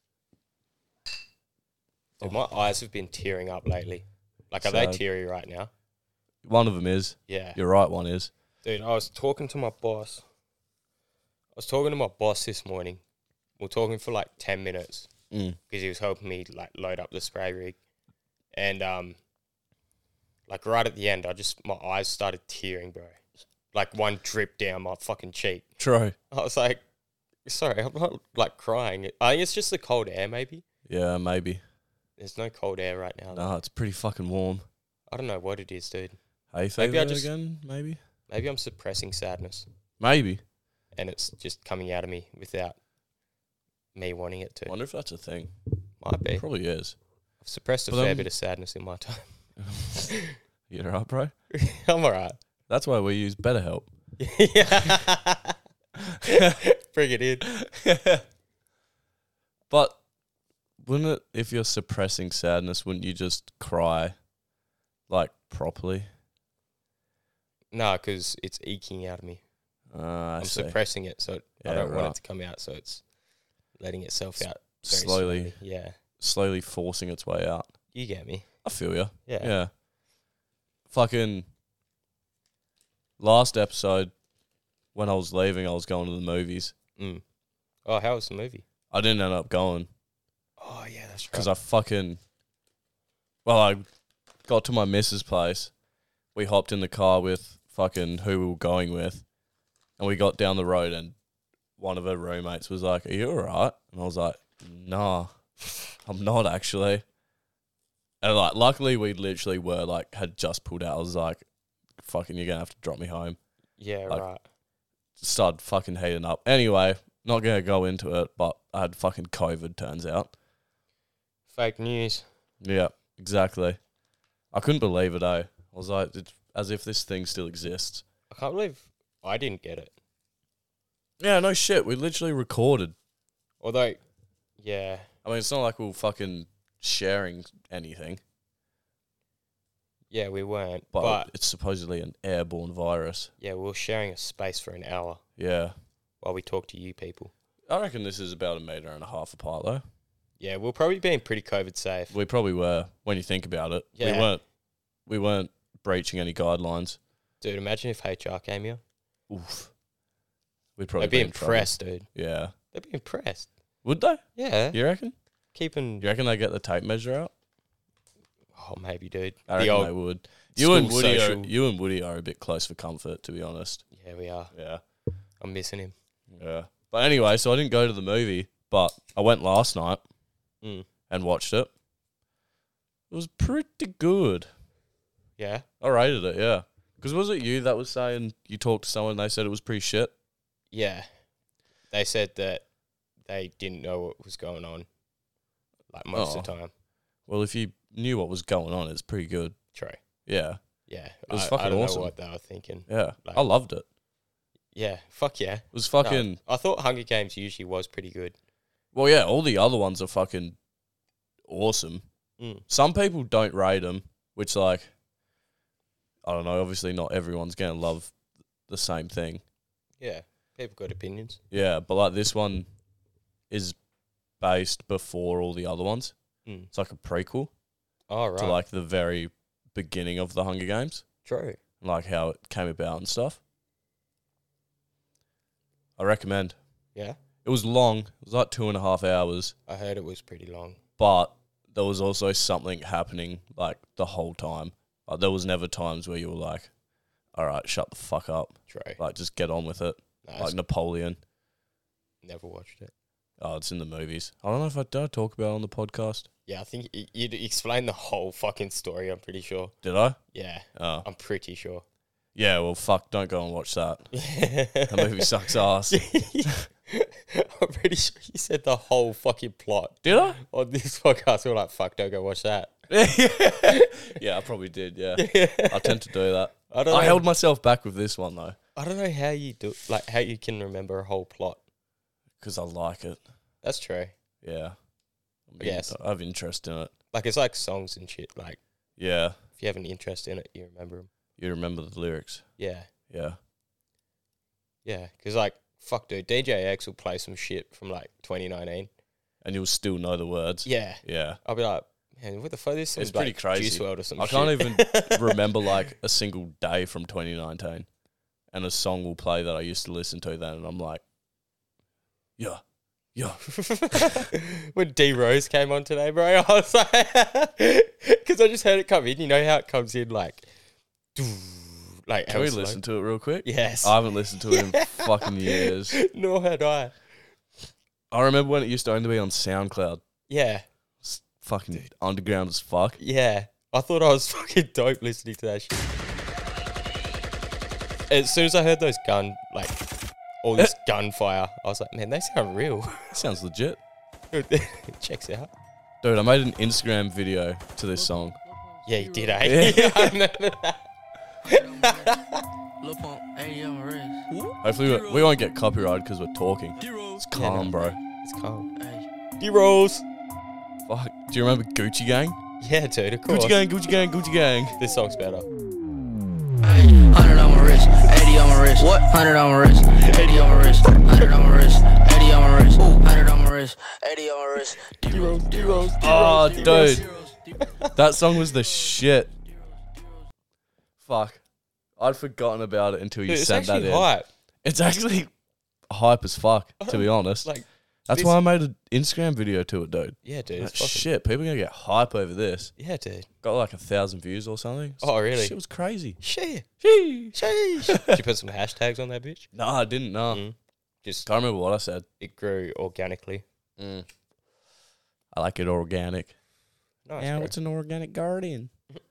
Dude, my eyes have been tearing up lately. Like, are Sad. they teary right now? One of them is. Yeah. You're right. One is. Dude, I was talking to my boss. I was talking to my boss this morning, We were talking for like ten minutes Mm. because he was helping me like load up the spray rig. And um, like right at the end, I just, my eyes started tearing, bro. Like one dripped down my fucking cheek. True. I was like, sorry, I'm not like crying. I think it's just the cold air, maybe. Yeah, maybe. There's no cold air right now. No, it's pretty fucking warm. I don't know what it is, dude. Hay fever Maybe I just- again, maybe? Maybe I'm suppressing sadness Maybe. and it's just coming out of me without me wanting it to. Wonder if that's a thing. Might be. Probably is. I've suppressed a But, fair um, bit of sadness in my time. You alright, bro? I'm alright. That's why we use BetterHelp. Yeah. Bring it in. But wouldn't it, if you're suppressing sadness, wouldn't you just cry, like, properly? No, because it's eking out of me. Uh, I I'm see. suppressing it, so Yeah, I don't want right. it to come out, so it's letting itself S- out very slowly. Yeah. Slowly forcing its way out. You get me. I feel you. Yeah. Yeah. Fucking last episode, when I was leaving, I was going to the movies. Mm. Oh, how was the movie? I didn't end up going Oh, yeah, that's right. because I fucking... Well, I got to my missus' place. We hopped in the car with fucking who we were going with. And we got down the road and one of her roommates was like, are you alright? And I was like, nah, I'm not actually. And like, luckily we literally were like, had just pulled out. I was like, fucking, you're going to have to drop me home. Yeah, like- right. Started fucking heating up. Anyway, not going to go into it, but I had fucking COVID, turns out. Fake news. Yeah, exactly. I couldn't believe it, eh? I was like, it's as if this thing still exists. I can't believe I didn't get it. Yeah, no shit. We literally recorded. Although, yeah, I mean, it's not like we were fucking sharing anything, yeah, we weren't. but, But, it's supposedly an airborne virus. yeah, we were sharing a space for an hour Yeah. while we talked to you people. I reckon this is about a metre and a half apart, though. Yeah, we're probably being pretty COVID safe. We probably were, when you think about it. We Yeah. weren't we weren't breaching any guidelines. Dude, imagine if H R came here. Oof. We'd probably They'd be in trouble. impressed, dude. Yeah. They'd be impressed. Would they? Yeah. You reckon? Keeping... You reckon they get the tape measure out? Oh, maybe, dude. I the reckon old... they would. You and school Woody are, social. you and Woody are a bit close for comfort, to be honest. Yeah, we are. Yeah. I'm missing him. Yeah. But anyway, so I didn't go to the movie, but I went last night Mm. and watched it. It was pretty good. Yeah? I rated it, yeah. Because was it you that was saying you talked to someone and they said it was pretty shit? Yeah. They said that they didn't know what was going on, like, most of the time. Well, if you knew what was going on, it's pretty good. True. Yeah. Yeah. It was I, fucking I don't awesome. know what they were thinking. Yeah. Like- I loved it. Yeah. Fuck yeah. It was No, fucking... I thought Hunger Games usually was pretty good. Well, yeah, all the other ones are fucking awesome. Mm. Some people don't rate them, which, like, I don't know, obviously not everyone's going to love the same thing. Yeah. People got opinions. Yeah, but, like, this one is based before all the other ones. Mm. It's like a prequel Oh, right. to, like, the very beginning of the Hunger Games, True. like how it came about and stuff. I recommend. Yeah. It was long. It was like two and a half hours, I heard it was pretty long. but there was also something happening, like, the whole time. Like, there was never times where you were like, all right, shut the fuck up. True. Like, just get on with it. No, Like it's- Napoleon. never watched it. Oh, it's in the movies. I don't know if I did I talk about it on the podcast. Yeah, I think y- you'd explain the whole fucking story, I'm pretty sure. Did I? Yeah. Oh. I'm pretty sure. Yeah, well, fuck, don't go and watch that. That movie sucks ass. I'm pretty sure you said the whole fucking plot Did I? on this podcast. We're like, fuck, don't go watch that. Yeah, I probably did, yeah. I tend to do that. I don't I know. held myself back with this one, though, I don't know how you do, like, how you can remember a whole plot. because I like it. That's true. Yeah. I mean, Yes. I have interest in it. Like, it's like songs and shit. Like, Yeah. if you have an interest in it, you remember them. You remember the lyrics. Yeah. Yeah. Yeah. Because, like, fuck, dude, D J X will play some shit from, like, twenty nineteen. And you'll still know the words. Yeah. Yeah. I'll be like, man, what the fuck? This It's is pretty like crazy. Juice world or some I shit. can't even remember, like, a single day from twenty nineteen. And a song will play that I used to listen to then, and I'm like, yeah, Yeah. When D Rose came on today, bro, I was like, because I just heard it come in. You know how it comes in like, like. Can we listen to it real quick? Yes. I haven't listened to it in fucking years. Nor had I. I remember when it used to only be on SoundCloud. Yeah. It's fucking underground as fuck. Yeah. I thought I was fucking dope listening to that shit. As soon as I heard those gun, like, all this gunfire, I was like, man, they sound real. Sounds legit. Checks out. Dude, I made an Instagram video to this song. Yeah, you did, eh? Yeah. I remember that. Hopefully we, we won't get copyrighted because we're talking. It's calm, Yeah, no. bro. It's calm. D-Rolls. Fuck. Do you remember Gucci Gang? Yeah, dude, of course. Gucci Gang, Gucci Gang, Gucci Gang. This song's better. Hundred on my wrist, eighty on my wrist. What? Hundred on my wrist, eighty on my wrist. Hundred on my wrist, eighty on my wrist. Hundred on my wrist, eighty on my wrist. D-Rolls, D-Rolls, Oh, dude. That song was the shit. Fuck. I'd forgotten about it until you Dude, it's sent that actually in. hype. It's actually hype as fuck, to be honest. Like, That's this- why I made an Instagram video to it, dude. yeah, dude. Like, It's fucking, shit, people are gonna get hype over this. yeah, dude. Got like a thousand views or something. Oh, really? Shit was crazy. Shit. Sheesh. Sheesh. Did you put some hashtags on that bitch? No, I didn't. No, Mm. Just, can't remember what I said. it grew organically. Mm. I like it organic. Nice, Now bro. it's an organic garden.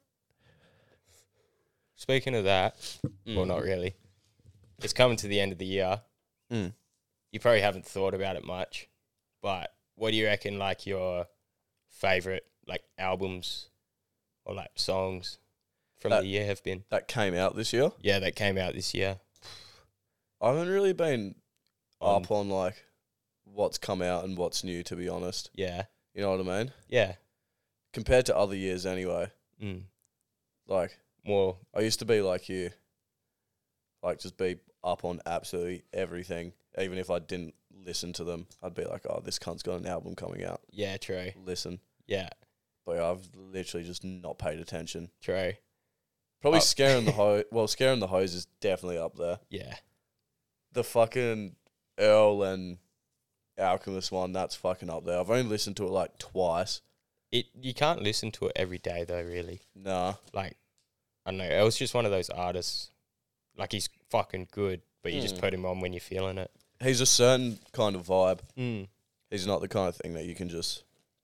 Speaking of that, well, not really. It's coming to the end of the year. Mm. You probably haven't thought about it much, but what do you reckon, like, your favorite, like, albums or, like, songs from That- the year have been? That came out this year. Yeah, that came out this year. I haven't really been On- up on like what's come out and what's new, to be honest. Yeah. You know what I mean? Yeah. Compared to other years, anyway. Mm. Like More. I used to be like you, like just be up on absolutely everything. Even if I didn't listen to them, I'd be like, "Oh, this cunt's got an album coming out. Yeah, true. Listen." Yeah, But yeah, I've literally just not paid attention. true. Probably Oh. scaring the hose. Well, scaring the hose is definitely up there. Yeah. The fucking Earl and Alchemist one, that's fucking up there. I've only listened to it like twice. It You can't listen to it every day, though, really. Nah. Like, I don't know. It was just one of those artists. Like, he's fucking good, but you just Mm. put him on when you're feeling it. He's a certain kind of vibe. Mm. He's not the kind of thing that you can just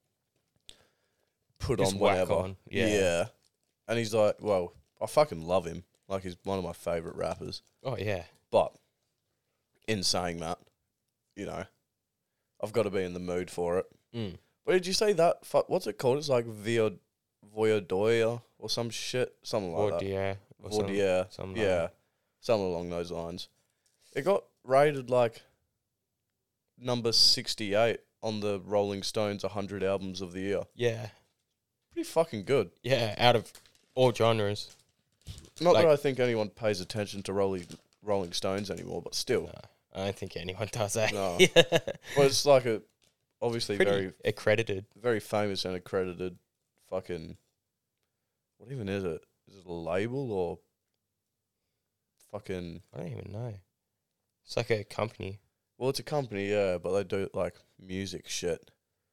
put Just on whack whatever. on, yeah. And he's like, well, I fucking love him. Like, he's one of my favourite rappers. Oh, yeah. But in saying that, you know, I've got to be in the mood for it. Mm. What did you say that? Fu- what's it called? It's like Vio, Voyadoya or some shit. Something like Or that. dear. Or some- Vaudier. something like Yeah. that. Something along those lines. It got rated like number sixty-eight on the Rolling Stones one hundred albums of the year. Yeah. Pretty fucking good. Yeah, out of all genres. Not Like- that I think anyone pays attention to Rolling Rolling Stones anymore, but still. No, I don't think anyone does that. No. Yeah. Well, it's like a obviously Pretty very accredited. very famous and accredited fucking. What even is it? Is it a label or fucking? I don't even know. It's like a company. Well, it's a company, yeah, but they do like music shit.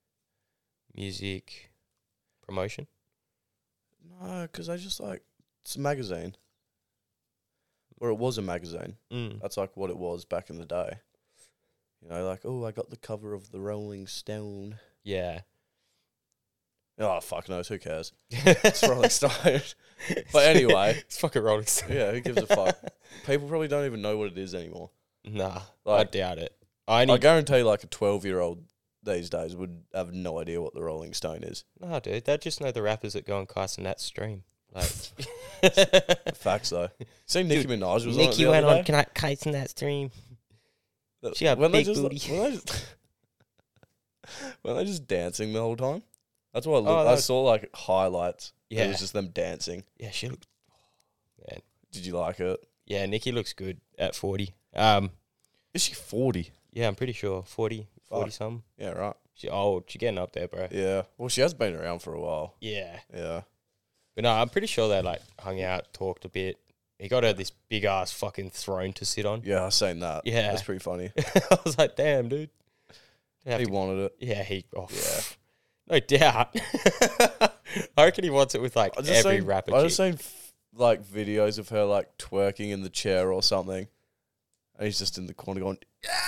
Music promotion. No, because they just like it's a magazine, or it was a magazine. Mm. That's like what it was back in the day. You know, like, oh, I got the cover of the Rolling Stone. Yeah. Oh, fuck knows, who cares? It's Rolling Stone. But anyway, It's fucking Rolling Stone. yeah, who gives a fuck? People probably don't even know what it is anymore. Nah, Like- I doubt it. I I need. guarantee like a twelve-year-old these days would have no idea what the Rolling Stone is. Nah, dude, they just know the rappers that go on Kais and that stream. Like, Facts, though. See, Nicki Dude, Minaj was Nicki on it went the on other day? Kais and that stream. That- She got when they big just, booty. When they just, when they just dancing the whole time. That's what I, Oh, looked, that I was- saw, like, highlights. Yeah. It Yeah. was just them dancing. Yeah, she looked. Man, Did you like it? yeah, Nicki looks good at forty. Um, Is she forty? yeah, I'm pretty sure forty, forty Fuck. something. Yeah, right. She old. She getting up there, bro. Yeah. Well, she has been around for a while. Yeah, Yeah. but no, I'm pretty sure they like hung out, talked a bit. He got her this big ass fucking throne to sit on. Yeah, I seen that. Yeah. That's pretty funny. I was like, damn, dude. Have He to- wanted it. Yeah, he. Oh, Yeah. no doubt. I reckon he wants it with like I just every seen, rapper. I just chick. seen f- like videos of her like twerking in the chair or something, and he's just in the corner going,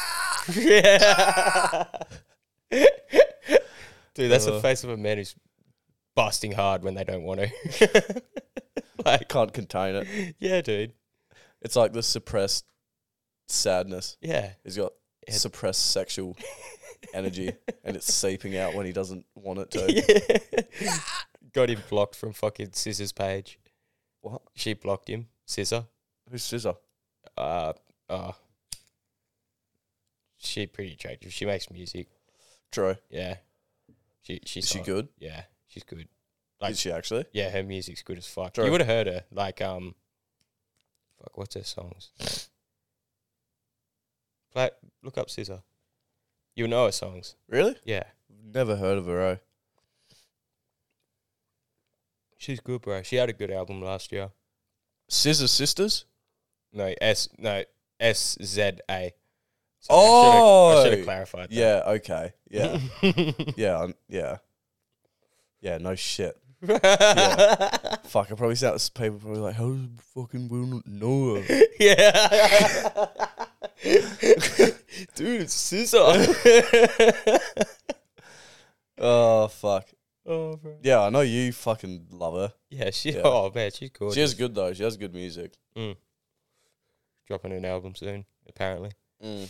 Yeah. Dude, that's the Uh. face of a man who's busting hard when they don't want to. Like, can't contain it. yeah, dude. It's like the suppressed sadness. Yeah. He's got Yeah. suppressed sexual energy, and it's seeping out when he doesn't want it to. Yeah. Got him blocked from fucking Scissor's page. What? She blocked him. Scissor. Who's Scissor? Uh, uh. She pretty attractive. She makes music. True. Yeah. She she's Is she hot. good? Yeah, she's good. Like, Is she actually? yeah, her music's good as fuck. True. You would have heard her. Like, um, fuck, what's her songs? Play, look up Scissor. You'll know her songs. Really? Yeah. Never heard of her, eh? She's good, bro. She had a good album last year. Scissor Sisters? No, S, no, S Z A. Oh! I should have clarified that. Yeah, okay. Yeah. yeah, um, yeah. Yeah, no shit. Yeah. Fuck, I probably sound people probably like, how does fucking Will not know her? Yeah. Dude, it's Scissor. Oh, fuck. Oh, bro. Yeah, I know you fucking love her. Yeah, she, Yeah. oh, man, she's gorgeous. She is good, though. She has good music. Mm. Dropping an album soon, apparently. Mm.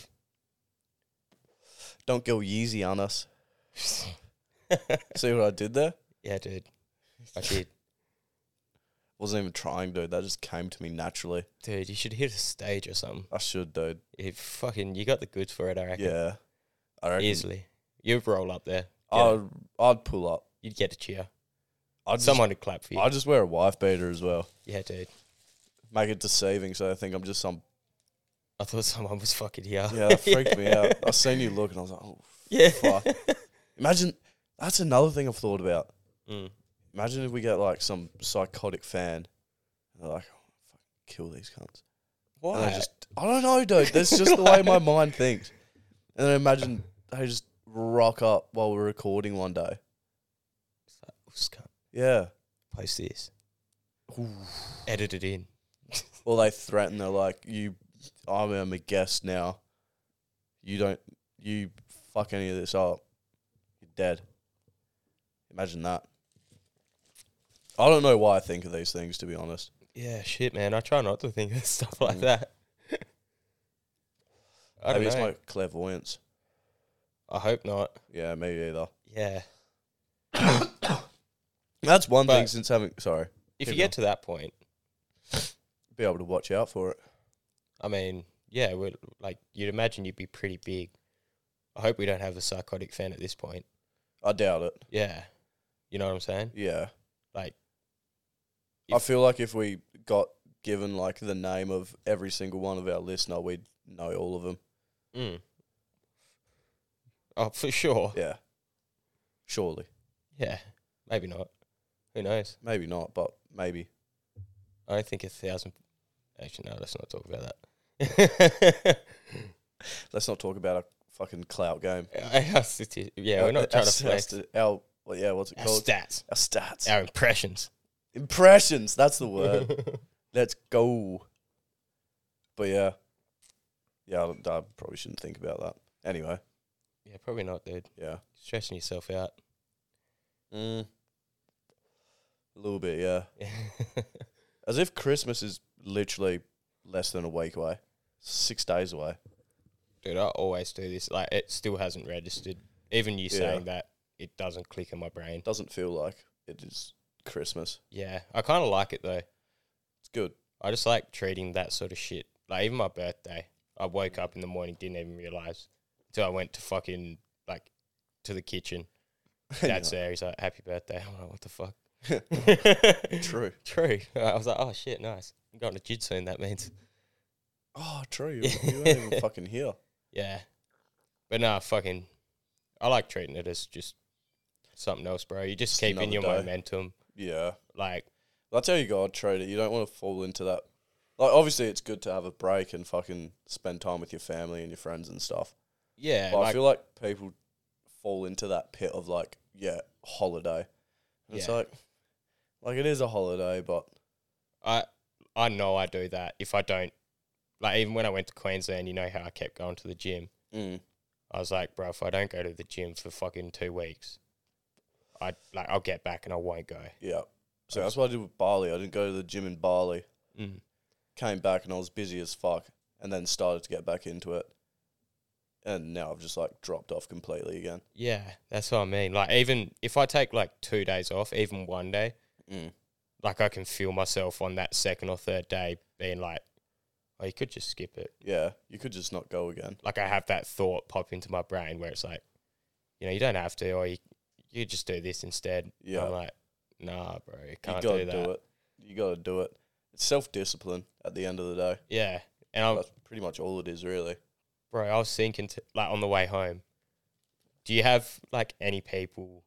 Don't go Yeezy on us. See what I did there? Yeah, dude. I did. Wasn't even trying, dude. That just came to me naturally. Dude, you should hit a stage or something. I should, dude. You fucking, you got the goods for it, I reckon. Yeah. I reckon. Easily. You'd roll up there. Get I'd, a- I'd pull up. You'd get a cheer. I'd just, Someone would clap for you. I'd just wear a wife beater as well. Yeah, dude. Make it deceiving so I think I'm just some... I thought someone was fucking here. Yeah, that freaked me out. I seen you look and I was like, oh, Yeah. fuck. Imagine... That's another thing I've thought about. Mm. Imagine if we get, like, some psychotic fan. And they're like, oh, fucking kill these cunts. Why? And I just... I don't know, dude. That's just the way my mind thinks. And then imagine they just rock up while we're recording one day. It's like, "Ooh, scunt, Yeah. post this. Ooh. Edit it in. Or they threaten, they're like, you, I'm a guest now. You don't, you fuck any of this up, you're dead. Imagine that. I don't know why I think of these things, to be honest. Yeah, shit, man. I try not to think of stuff like that. I don't Maybe it's know. my clairvoyance. I hope not. Yeah, maybe either. Yeah. That's one thing But- since having, sorry, If Keep you get to that point, be able to watch out for it. I mean, yeah, we're like, you'd imagine you'd be pretty big. I hope we don't have a psychotic fan at this point. I doubt it. Yeah. You know what I'm saying? Yeah. Like, I If- feel like if we got given like the name of every single one of our listener, we'd know all of them. mm. Oh, for sure. Yeah. Surely. Yeah. Maybe not. Who knows? Maybe not, but maybe. I don't think a thousand. Actually, no, let's not talk about that. Let's not talk about a fucking clout game. yeah, we're not trying to flex Our, our, well, yeah, what's it our called? stats, Our stats. our impressions. Impressions, that's the word. Let's go. But yeah. Yeah, I, I probably shouldn't think about that. Anyway, Yeah, probably not, dude. yeah. Stressing yourself out. Mm. A little bit, yeah. As if Christmas is literally less than a week away. Six days away. Dude, I always do this. Like, it still hasn't registered. Even you Yeah. saying that, it doesn't click in my brain. Doesn't feel like it is Christmas. Yeah, I kind of like it, though. It's good. I just like treating that sort of shit. Like, even my birthday, I woke up in the morning, didn't even realise. Until I went to fucking, like, to the kitchen. Dad's there, he's like, happy birthday. I'm like, what the fuck? True. True. I was like, oh, shit, nice. I'm going to jit soon, that means. Oh, true. You, you weren't even fucking here. Yeah. But nah, fucking, I like treating it as just something else, bro. You just Just keep in another your day. momentum. Yeah. Like, That's how you got to treat it. You don't want to fall into that. Like, obviously, it's good to have a break and fucking spend time with your family and your friends and stuff. yeah, But I like, feel like people fall into that pit of like, yeah, holiday. And It's Yeah. like, like it is a holiday, but I I know I do that. If I don't, like even when I went to Queensland, you know how I kept going to the gym. mm, I was like, bro, if I don't go to the gym for fucking two weeks, I like I'll get back and I won't go. yeah. So that's what I did with Bali. I didn't go to the gym in Bali. Mm. Came back and I was busy as fuck, and then started to get back into it. And now I've just like dropped off completely again. Yeah, that's what I mean. Like even if I take like two days off, even one day, Mm. like I can feel myself on that second or third day being like, oh, you could just skip it. Yeah, you could just not go again. Like I have that thought pop into my brain where it's like, you know, you don't have to, or you you just do this instead. Yeah. I'm like, nah, bro, you You can't gotta do that. do it. You gotta do it. It's self-discipline at the end of the day. Yeah, and I'm, That's pretty much all it is, really. bro, I was thinking to, like on the way home, do you have like any people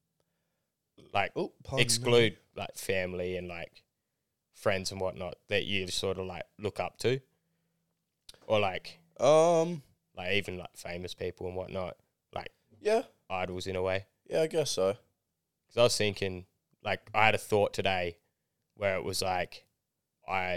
like Oh, pardon me. exclude like family and like friends and whatnot that you sort of like look up to, or like Um, like even like famous people and whatnot, like yeah, idols in a way? yeah, I guess so. Because I was thinking, like, I had a thought today where it was like, I,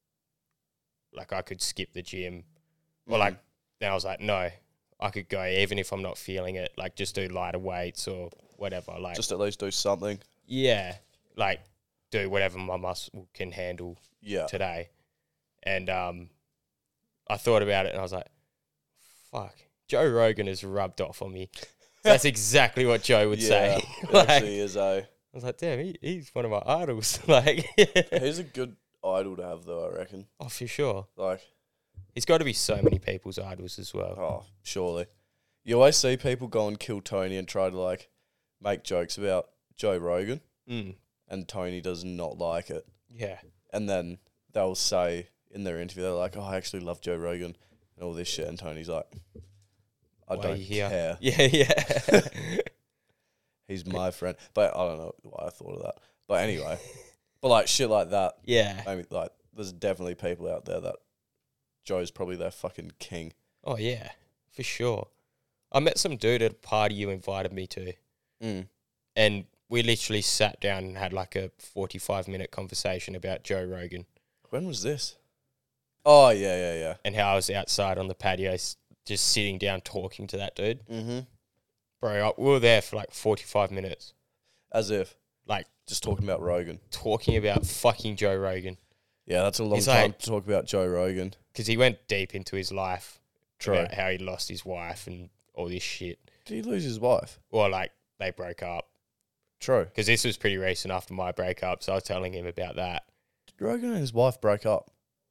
like, I could skip the gym. Or, Mm. like, then I was like, no, I could go even if I'm not feeling it. Like, just do lighter weights or whatever. Like, Just at least do something. yeah, like, do whatever my muscle can handle Yeah. today. And um, I thought about it and I was like, fuck, Joe Rogan has rubbed off on me. That's exactly what Joe would yeah, say. it Like, actually is a. I was like, damn, he, he's one of my idols. Like, He's a good idol to have, though, I reckon. oh, for sure. Like, He's got to be so many people's idols as well. oh, surely. You always see people go and kill Tony and try to, like, make jokes about Joe Rogan, Mm, and Tony does not like it. yeah. And then they'll say in their interview, they're like, oh, I actually love Joe Rogan and all this shit. And Tony's like, I Why are don't you here? care. Yeah, yeah. He's my friend. But I don't know why I thought of that. But anyway, but like shit like that, yeah. I mean, like, there's definitely people out there that Joe's probably their fucking king. Oh, yeah, for sure. I met some dude at a party you invited me to, Mm. and we literally sat down and had like a forty-five minute conversation about Joe Rogan When was this? Oh, yeah, yeah, yeah. and how I was outside on the patio s- just sitting down talking to that dude. Mm-hmm. Bro, I- we were there for like forty-five minutes, As if. like Just talking about Rogan. talking about fucking Joe Rogan. Yeah, that's a long He's time like- to talk about Joe Rogan. Because he went deep into his life, True. about how he lost his wife and all this shit. Did he lose his wife? Or like they broke up. True. Because this was pretty recent after my breakup, so I was telling him about that. Did Rogan and his wife break up?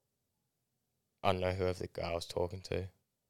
I don't know whoever the guy I was talking to.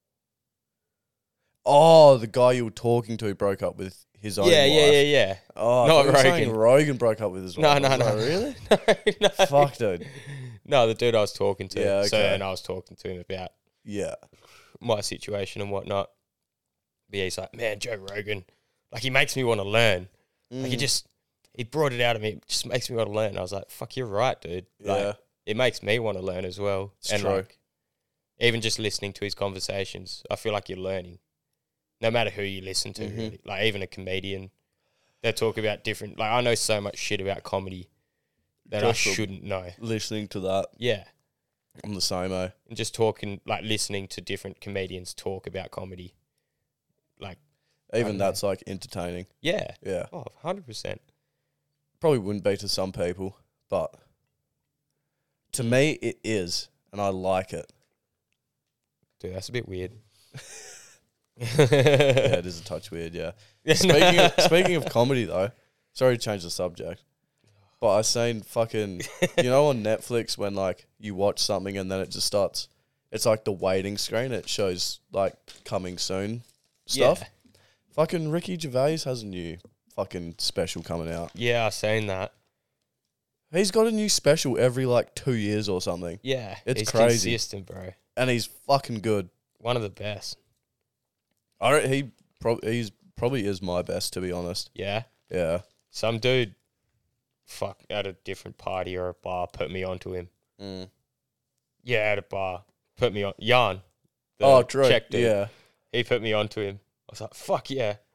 Oh, the guy you were talking to broke up with his own yeah, wife. yeah, yeah, yeah. Oh, I Not thought you were saying Rogan. Rogan broke up with his No, wife. no, I was no. like, really? no, no. Fuck, dude. No, the dude I was talking to. Yeah, So okay. then I was talking to him about Yeah. my situation and whatnot. But yeah, he's like, man, Joe Rogan, like he makes me want to learn. Mm. Like he just, he brought it out of me. It just makes me want to learn. I was like, fuck, you're right, dude. Like, Yeah. it makes me want to learn as well. It's and true. like, even just listening to his conversations, I feel like you're learning. No matter who you listen to, Mhm. really. Like even a comedian, they talk about different. Like I know so much shit about comedy that I Just from shouldn't know. Listening to that, Yeah, I'm the same, eh? and just talking, like listening to different comedians talk about comedy. Like Even don't that's like entertaining. yeah, Yeah. oh, one hundred percent. Probably wouldn't be to some people, but to me, it is, and I like it. Dude, that's a bit weird. Yeah, it is a touch weird, yeah. Speaking of, speaking of comedy, though, sorry to change the subject, but I seen fucking, you know, on Netflix when like you watch something and then it just starts, it's like the waiting screen. It shows like coming soon stuff. Yeah. Fucking Ricky Gervais has a new fucking special coming out. Yeah, I've seen that. He's got a new special every like two years or something, Yeah, It's he's crazy. consistent, bro. and he's fucking good. One of the best. I re- he prob- he's probably is my best, to be honest. Yeah, Yeah. some dude, fuck, at a different party or a bar, put me onto him. Mm. Yeah, at a bar, put me on. Jan, the Oh, Drew. Czech dude, Yeah. he put me onto him. I was like, fuck yeah.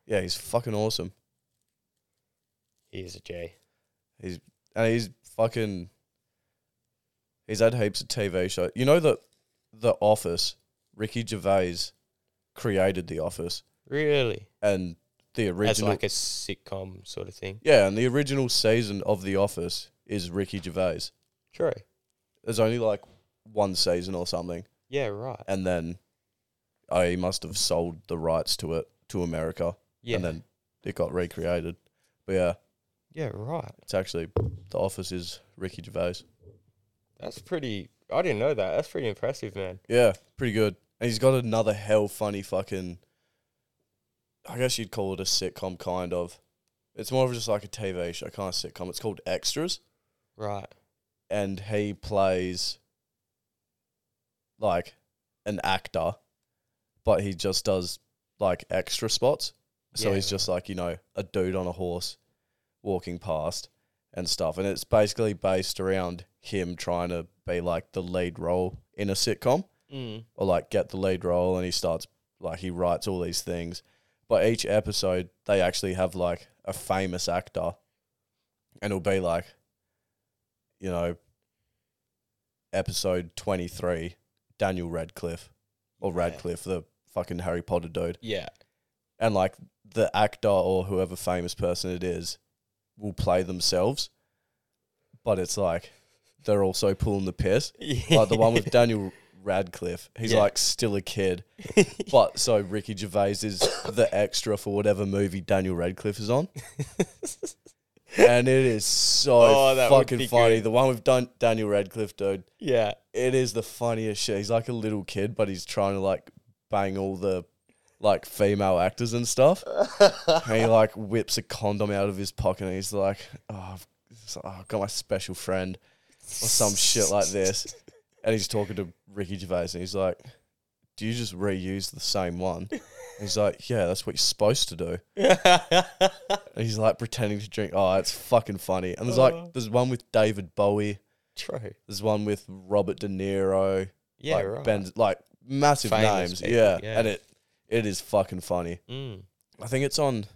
Yeah, he's fucking awesome. He is a G. He's and he's fucking. He's had heaps of T V shows. You know that The Office, Ricky Gervais created The Office, Really? and the As original. like a sitcom sort of thing. Yeah, and the original season of The Office is Ricky Gervais. True. There's only like one season or something, Yeah, right. and then oh, he must have sold the rights to it to America, Yeah. and then it got recreated. But yeah, yeah, right. it's actually The Office is Ricky Gervais. That's pretty... I didn't know that. That's pretty impressive, man. Yeah, pretty good. And he's got another hell funny fucking... I guess you'd call it a sitcom, kind of. It's more of just like a T V show, kind of sitcom. It's called Extras. Right. And he plays like an actor, but he just does like extra spots. So Yeah, he's just like, you know, a dude on a horse walking past and stuff. And it's basically based around him trying to be like the lead role in a sitcom Mm. or like get the lead role. And he starts like, he writes all these things. But each episode, they actually have like a famous actor, and it'll be like, you know, episode twenty-three, Daniel Radcliffe, or Radcliffe, the fucking Harry Potter dude. Yeah. And like the actor or whoever famous person it is will play themselves, but it's like they're also pulling the piss. Like the one with Daniel Radcliffe, he's Yeah. like still a kid, but so Ricky Gervais is the extra for whatever movie Daniel Radcliffe is on. And it is so Oh, that would fucking be funny. good. The one with Dan- Daniel Radcliffe, dude, Yeah. it is the funniest shit. He's like a little kid, but he's trying to like bang all the like female actors and stuff. And he like whips a condom out of his pocket and he's like, oh, I've, it's like, oh, I've got my special friend or some shit like this. And he's talking to Ricky Gervais and he's like, do you just reuse the same one? And he's like, yeah, that's what you're supposed to do. And he's like pretending to drink. Oh, it's fucking funny. And there's like, there's one with David Bowie. True. There's one with Robert De Niro. Yeah, like right. Ben, like massive Famous names. people, Yeah. yeah. And it it is fucking funny. Mm. I think it's on,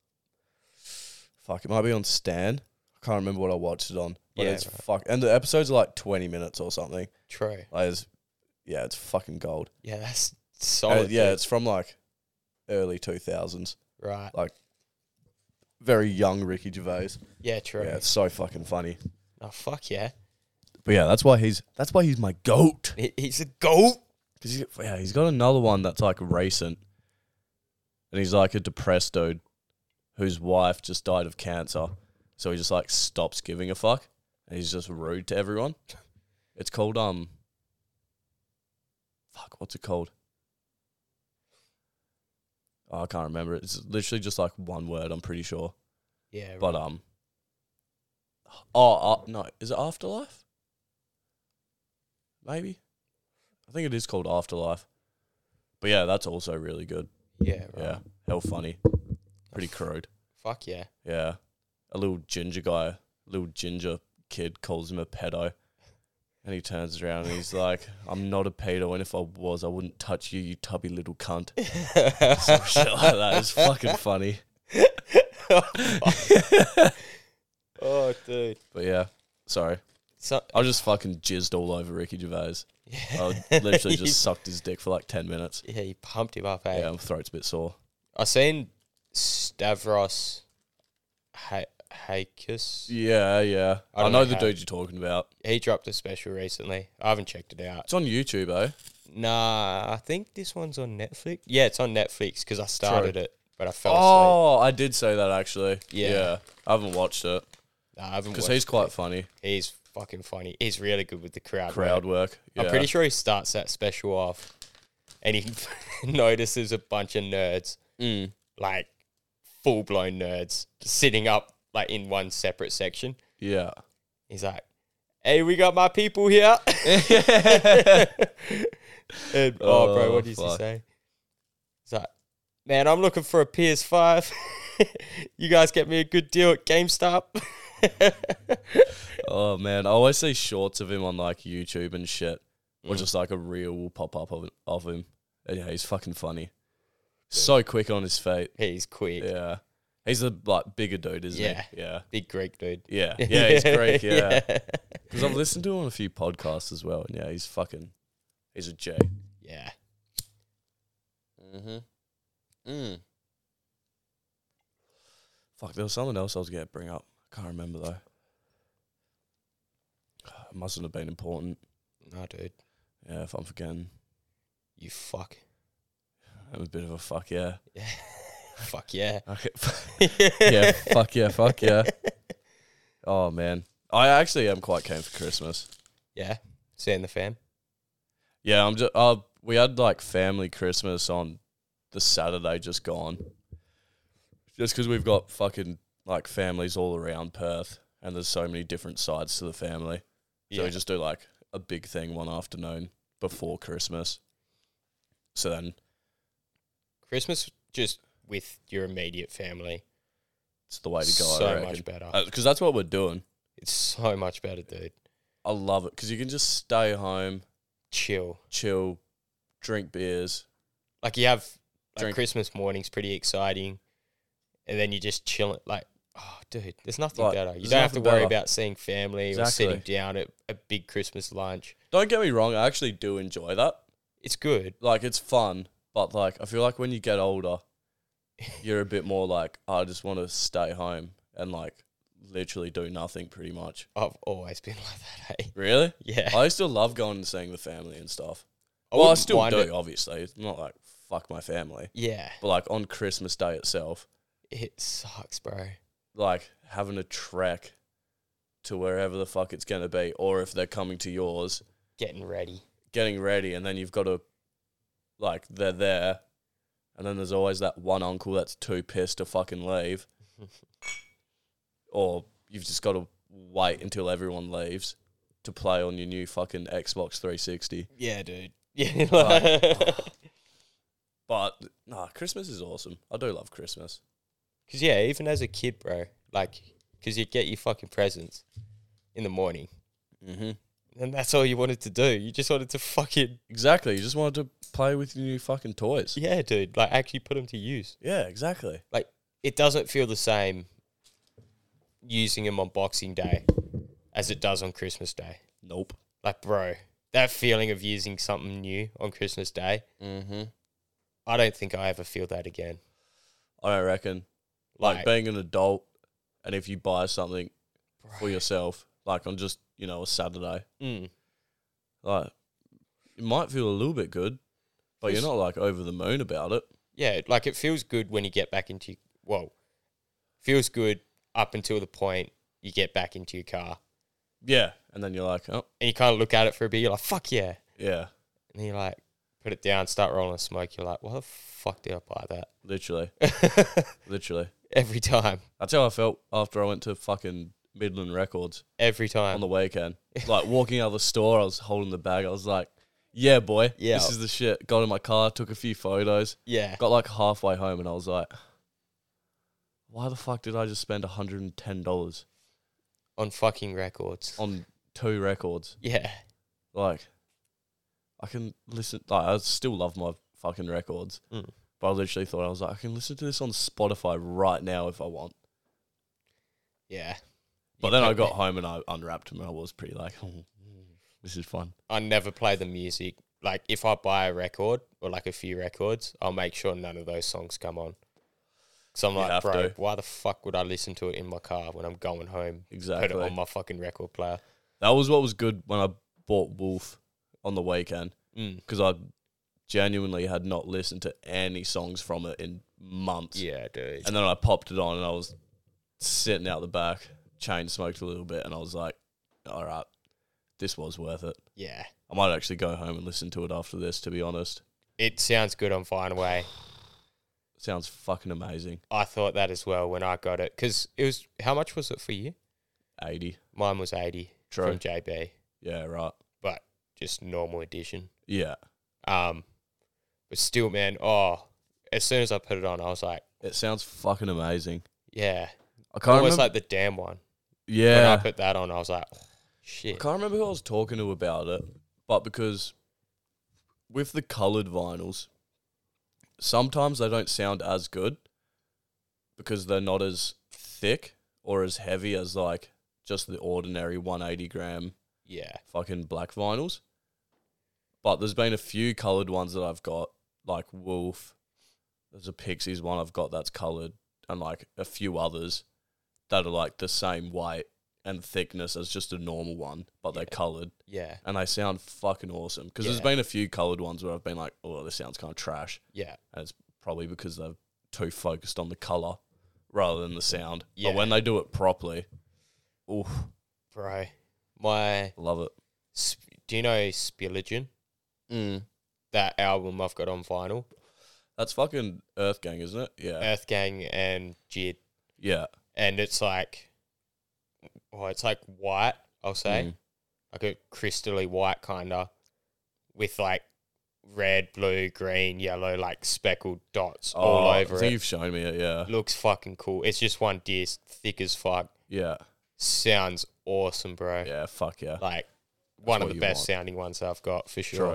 fuck, it might be on Stan. I can't remember what I watched it on. But Yeah, it's right. fuck. And the episodes are like twenty minutes or something. True. Like it's, yeah, it's fucking gold. Yeah, that's And solid. it- yeah, dude. it's from like early two thousands. Right. Very young Ricky Gervais. Yeah, true. Yeah, it's so fucking funny. Oh, fuck yeah. But yeah, that's why he's that's why he's my goat. He- He's a goat. Cause he's, yeah, he's got another one that's like recent, and he's like a depressed dude whose wife just died of cancer, so he just like stops giving a fuck, and he's just rude to everyone. It's called um. Fuck, what's it called? Oh, I can't remember it. It's literally just like one word. I'm pretty sure, Yeah. but right. um. Oh uh, no, is it Afterlife? Maybe. I think it is called Afterlife. But yeah, that's also really good. Yeah, right. Yeah, hell funny. Pretty crude. Fuck yeah. Yeah. A little ginger guy, a little ginger kid calls him a pedo. And he turns around and he's like, I'm not a pedo, and if I was, I wouldn't touch you, you tubby little cunt. Some shit like that. It's fucking funny. Oh, dude. But yeah, sorry. So, I just fucking jizzed all over Ricky Gervais. yeah. I literally just sucked his dick for like ten minutes. Yeah, you pumped him up, eh? Yeah, my throat's a bit sore. I seen Stavros ha- Hakis. Yeah, yeah. I I, don't know know the how- dude you're talking about. He dropped a special recently. I haven't checked it out. It's on YouTube, eh? Nah, I think this one's on Netflix. Yeah, it's on Netflix because I started it, but I fell asleep. Oh, I did say that actually. Yeah. Yeah. I haven't watched it Nah, I haven't because watched he's quite it. funny. He's fucking funny. He's really good with the crowd. Crowd work. work. Yeah. I'm pretty sure he starts that special off and he notices a bunch of nerds, Mm. like full blown nerds, sitting up like in one separate section. Yeah. He's like, "Hey, we got my people here." And, oh, bro, Oh, what does he fuck. say? He's like, "Man, I'm looking for a P S five. You guys get me a good deal at GameStop." Oh man, I always see shorts of him on like YouTube and shit, or Mm. just like a reel will pop up of, of him. And yeah, he's fucking funny. So quick on his feet. He's quick. Yeah. He's a like bigger dude, isn't Yeah. he? Yeah. Big Greek dude. Yeah. Yeah, he's Greek, yeah. Because I've listened to him on a few podcasts as well, and yeah, he's fucking, he's a G. Yeah. Mm-hmm. Mm. Fuck, there was something else I was going to bring up. I can't remember, though. It mustn't have been important. No, dude. Yeah, if I'm forgetting. You fuck. I'm a bit of a fuck, yeah. Yeah. Fuck yeah. Okay. Yeah, fuck yeah, fuck yeah. Oh, man. I actually am quite keen for Christmas. Yeah. Seeing the fam. Yeah, I'm just. Uh, we had like family Christmas on the Saturday just gone. Just because we've got fucking like families all around Perth, and there's so many different sides to the family. So Yeah. we just do like a big thing one afternoon before Christmas. So then Christmas just with your immediate family. it's the way to go. So I reckon. much better. Because that's what we're doing. It's so much better, dude. I love it because you can just stay home, Chill. chill, drink beers. Like you have like Drink. Christmas morning's pretty exciting, and then you just chill it. Like, oh, dude, there's nothing Like, better. You there's don't have to nothing worry better. about seeing family or Exactly. sitting down at a big Christmas lunch. Don't get me wrong, I actually do enjoy that. It's good. Like, it's fun, but like, I feel like when you get older, you're a bit more like, I just want to stay home and like literally do nothing pretty much. I've always been like that. Hey, Really? yeah. I still love going and seeing the family and stuff. I well, I wouldn't still mind do, it. obviously. It's not like, fuck my family. Yeah, But like on Christmas Day itself, it sucks, bro. like having a trek to wherever the fuck it's going to be, or if they're coming to yours, Getting ready. getting ready, and then you've got to, like, they're there, and then there's always that one uncle that's too pissed to fucking leave, or you've just got to wait until everyone leaves to play on your new fucking Xbox three sixty. Yeah, dude. Yeah. Like, But, nah, Christmas is awesome. I do love Christmas. Because, yeah, even as a kid, bro, like, because you get your fucking presents in the morning, Mm-hmm. and that's all you wanted to do. You just wanted to fucking, Exactly. You just wanted to play with your new fucking toys. yeah, dude, like, actually put them to use. Yeah, exactly. Like, it doesn't feel the same using them on Boxing Day as it does on Christmas Day. Nope. Like, bro, that feeling of using something new on Christmas Day, Mm-hmm. I don't think I ever feel that again. I don't reckon. Like, Like, being an adult, and if you buy something for bro, yourself, like on just, you know, a Saturday, mm, like, it might feel a little bit good, but you're not like over the moon about it. yeah, like it feels good when you get back into, well, feels good up until the point you get back into your car. Yeah. And then you're like, oh, And you kind of look at it for a bit, you're like, fuck yeah. yeah, And then you like, put it down, start rolling smoke. You're like, why the fuck did I buy literally, that? literally. Every time. That's how I felt after I went to fucking Midland Records Every time. on the weekend. Like, walking out of the store, I was holding the bag. I was like, yeah, boy, Yeah. this is the shit. Got in my car, took a few photos, yeah. got like halfway home, and I was like, why the fuck did I just spend one hundred ten dollars On fucking records. on two records? Yeah. Like, I can listen, like, I still love my fucking records, Mm. but I literally thought, I was like, I can listen to this on Spotify right now if I want. Yeah. But You then I put- got home and I unwrapped them and I was pretty like, oh, this is fun. I never play the music. Like, if I buy a record or like a few records, I'll make sure none of those songs come on. So I'm You like, have bro, to. why the fuck would I listen to it in my car when I'm going home? Put Exactly. it on my fucking record player. That was what was good when I bought Wolf on the weekend, Mm. because I genuinely had not listened to any songs from it in months. Yeah, dude. And then I popped it on and I was sitting out the back, chain smoked a little bit, and I was like, all right, this was worth it. Yeah. I might actually go home and listen to it after this, to be honest. It sounds good on Fine Away. Sounds fucking amazing. I thought that as well when I got it. Because it was, how much was it for you? eighty. Mine was eighty True. from J B, Yeah, right. but just normal edition. Yeah. Um, But still, man, oh, as soon as I put it on, I was like, It sounds fucking amazing. yeah. I can't Almost remember. like the damn one. When I yeah. put that on, I was like, oh, I shit. can't remember who I was talking to about it, but because with the coloured vinyls, sometimes they don't sound as good because they're not as thick or as heavy as like just the ordinary one hundred eighty gram Yeah. fucking black vinyls. But there's been a few coloured ones that I've got, like Wolf. There's a Pixies one I've got that's coloured, and like a few others that are like the same weight and thickness as just a normal one, but they're coloured. Yeah. And they sound fucking awesome. Because there's Yeah. been a few coloured ones where I've been like, oh, this sounds kind of trash. Yeah. And it's probably because they're too focused on the colour rather than the sound. Yeah. But when they do it properly, oof, Bro, my... love it. Sp- do you know Spilligen? Mm. That album I've got on vinyl? That's fucking Earth Gang, isn't it? Yeah. Earth Gang and Jid. Yeah. And it's like... Oh, it's like white, I'll say. Mm. Like a crystally white kind of. With like red, blue, green, yellow, like speckled dots all Oh, over I think it. you've shown me it, yeah. Looks fucking cool. It's just one disc, thick as fuck. Yeah. Sounds awesome, bro. Yeah, fuck yeah. Like, one of what the you best want. sounding ones I've got, for sure. True.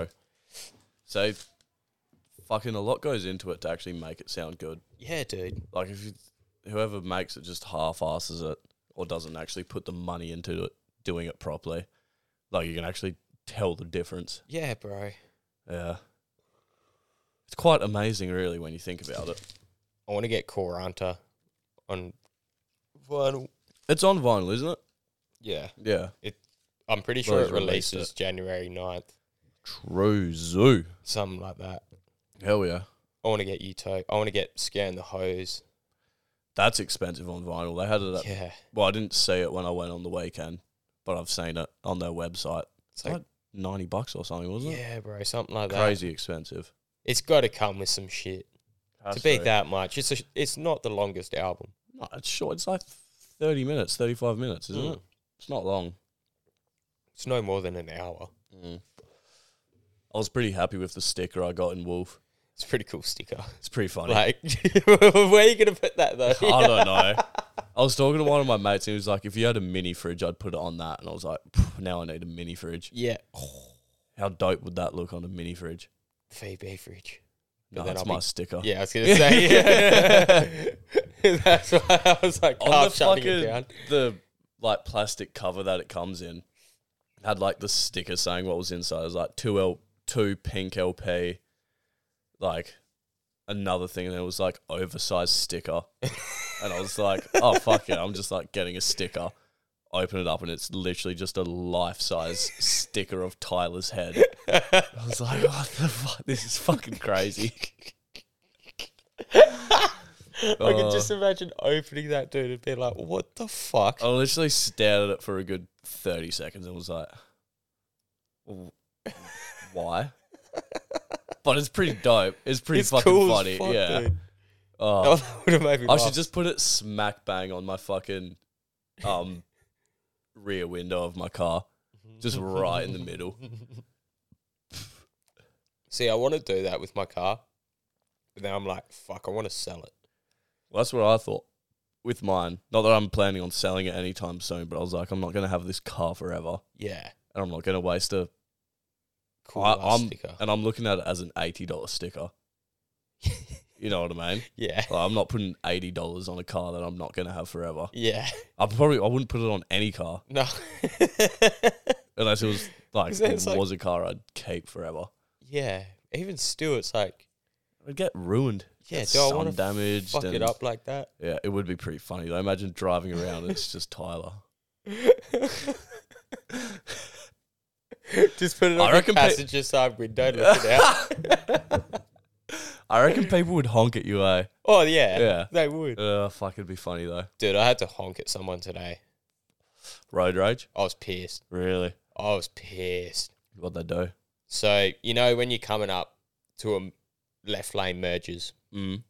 So, fucking a lot goes into it to actually make it sound good. Yeah, dude. Like, if you, whoever makes it just half-asses it or doesn't actually put the money into it, doing it properly, like, you can actually tell the difference. Yeah, bro. Yeah. It's quite amazing, really, when you think about it. I want to get Coranta on vinyl. It's on vinyl, isn't it? Yeah. Yeah. I'm pretty sure Rose it released releases it. January ninth. True zoo. Something like that. Hell yeah. I want to get U-Toe. I want to get Scan the Hose. That's expensive on vinyl. They had it at, Yeah. well, I didn't see it when I went on the weekend, but I've seen it on their website. It's It's like, like ninety bucks or something, wasn't it? yeah, bro, something like that. Crazy expensive. It's got to come with some shit. Has to be to. that much. It's a, it's not the longest album. No, it's short. It's like thirty minutes, thirty-five minutes, isn't Mm. it? It's not long. It's no more than an hour. Mm. I was pretty happy with the sticker I got in Wolf. It's a pretty cool sticker. It's pretty funny. Like, where are you going to put that, though? I don't know. I was talking to one of my mates and he was like, if you had a mini fridge, I'd put it on that. And I was like, now I need a mini fridge. Yeah. How dope would that look on a mini fridge? V B fridge. No, But then that's I'll my be- sticker. Yeah, I was going to say. Yeah. That's why I was like, On oh, the shutting it fucking, down. the like plastic cover that it comes in, had like the sticker saying what was inside. It was like two L, two pink L P, like another thing, and it was like oversized sticker. And I was like, oh fuck it, I'm just like getting a sticker. Open it up and it's literally just a life size sticker of Tyler's head. I was like, what the fuck? This is fucking crazy. I Oh. can just imagine opening that dude and being like, what the fuck? I literally stared at it for a good thirty seconds and was like, "W- why? But it's pretty dope. It's pretty It's fucking cool as funny. fuck, yeah. dude. Oh, Oh, that would have made me I laugh. should just put it smack bang on my fucking um rear window of my car. Just right in the middle. See, I want to do that with my car, but then I'm like, fuck, I want to sell it. Well, that's what I thought with mine. Not that I'm planning on selling it anytime soon, but I was like, I'm not going to have this car forever. Yeah. And I'm not going to waste a... Cool I, ass I'm, sticker. and I'm looking at it as an eighty dollars sticker. You know what I mean? Yeah. Like, I'm not putting eighty dollars on a car that I'm not going to have forever. Yeah. I probably I wouldn't put it on any car No. unless it was like Is that- it it's like- was a car I'd keep forever. Yeah. Even still, it's like, It'd get ruined. yeah, Get do I sun want to damaged fuck it and- up like that? Yeah, it would be pretty funny though. Imagine driving around and it's just Tyler. Just put it I on the reckon pe- passenger side window looking out. I reckon people would honk at you, eh? Oh, yeah. Yeah. They would. Uh, fuck, it'd be funny though. Dude, I had to honk at someone today. Road rage? I was pissed. Really? I was pissed. What'd they do? So, you know, when you're coming up to a left lane merges, Mm.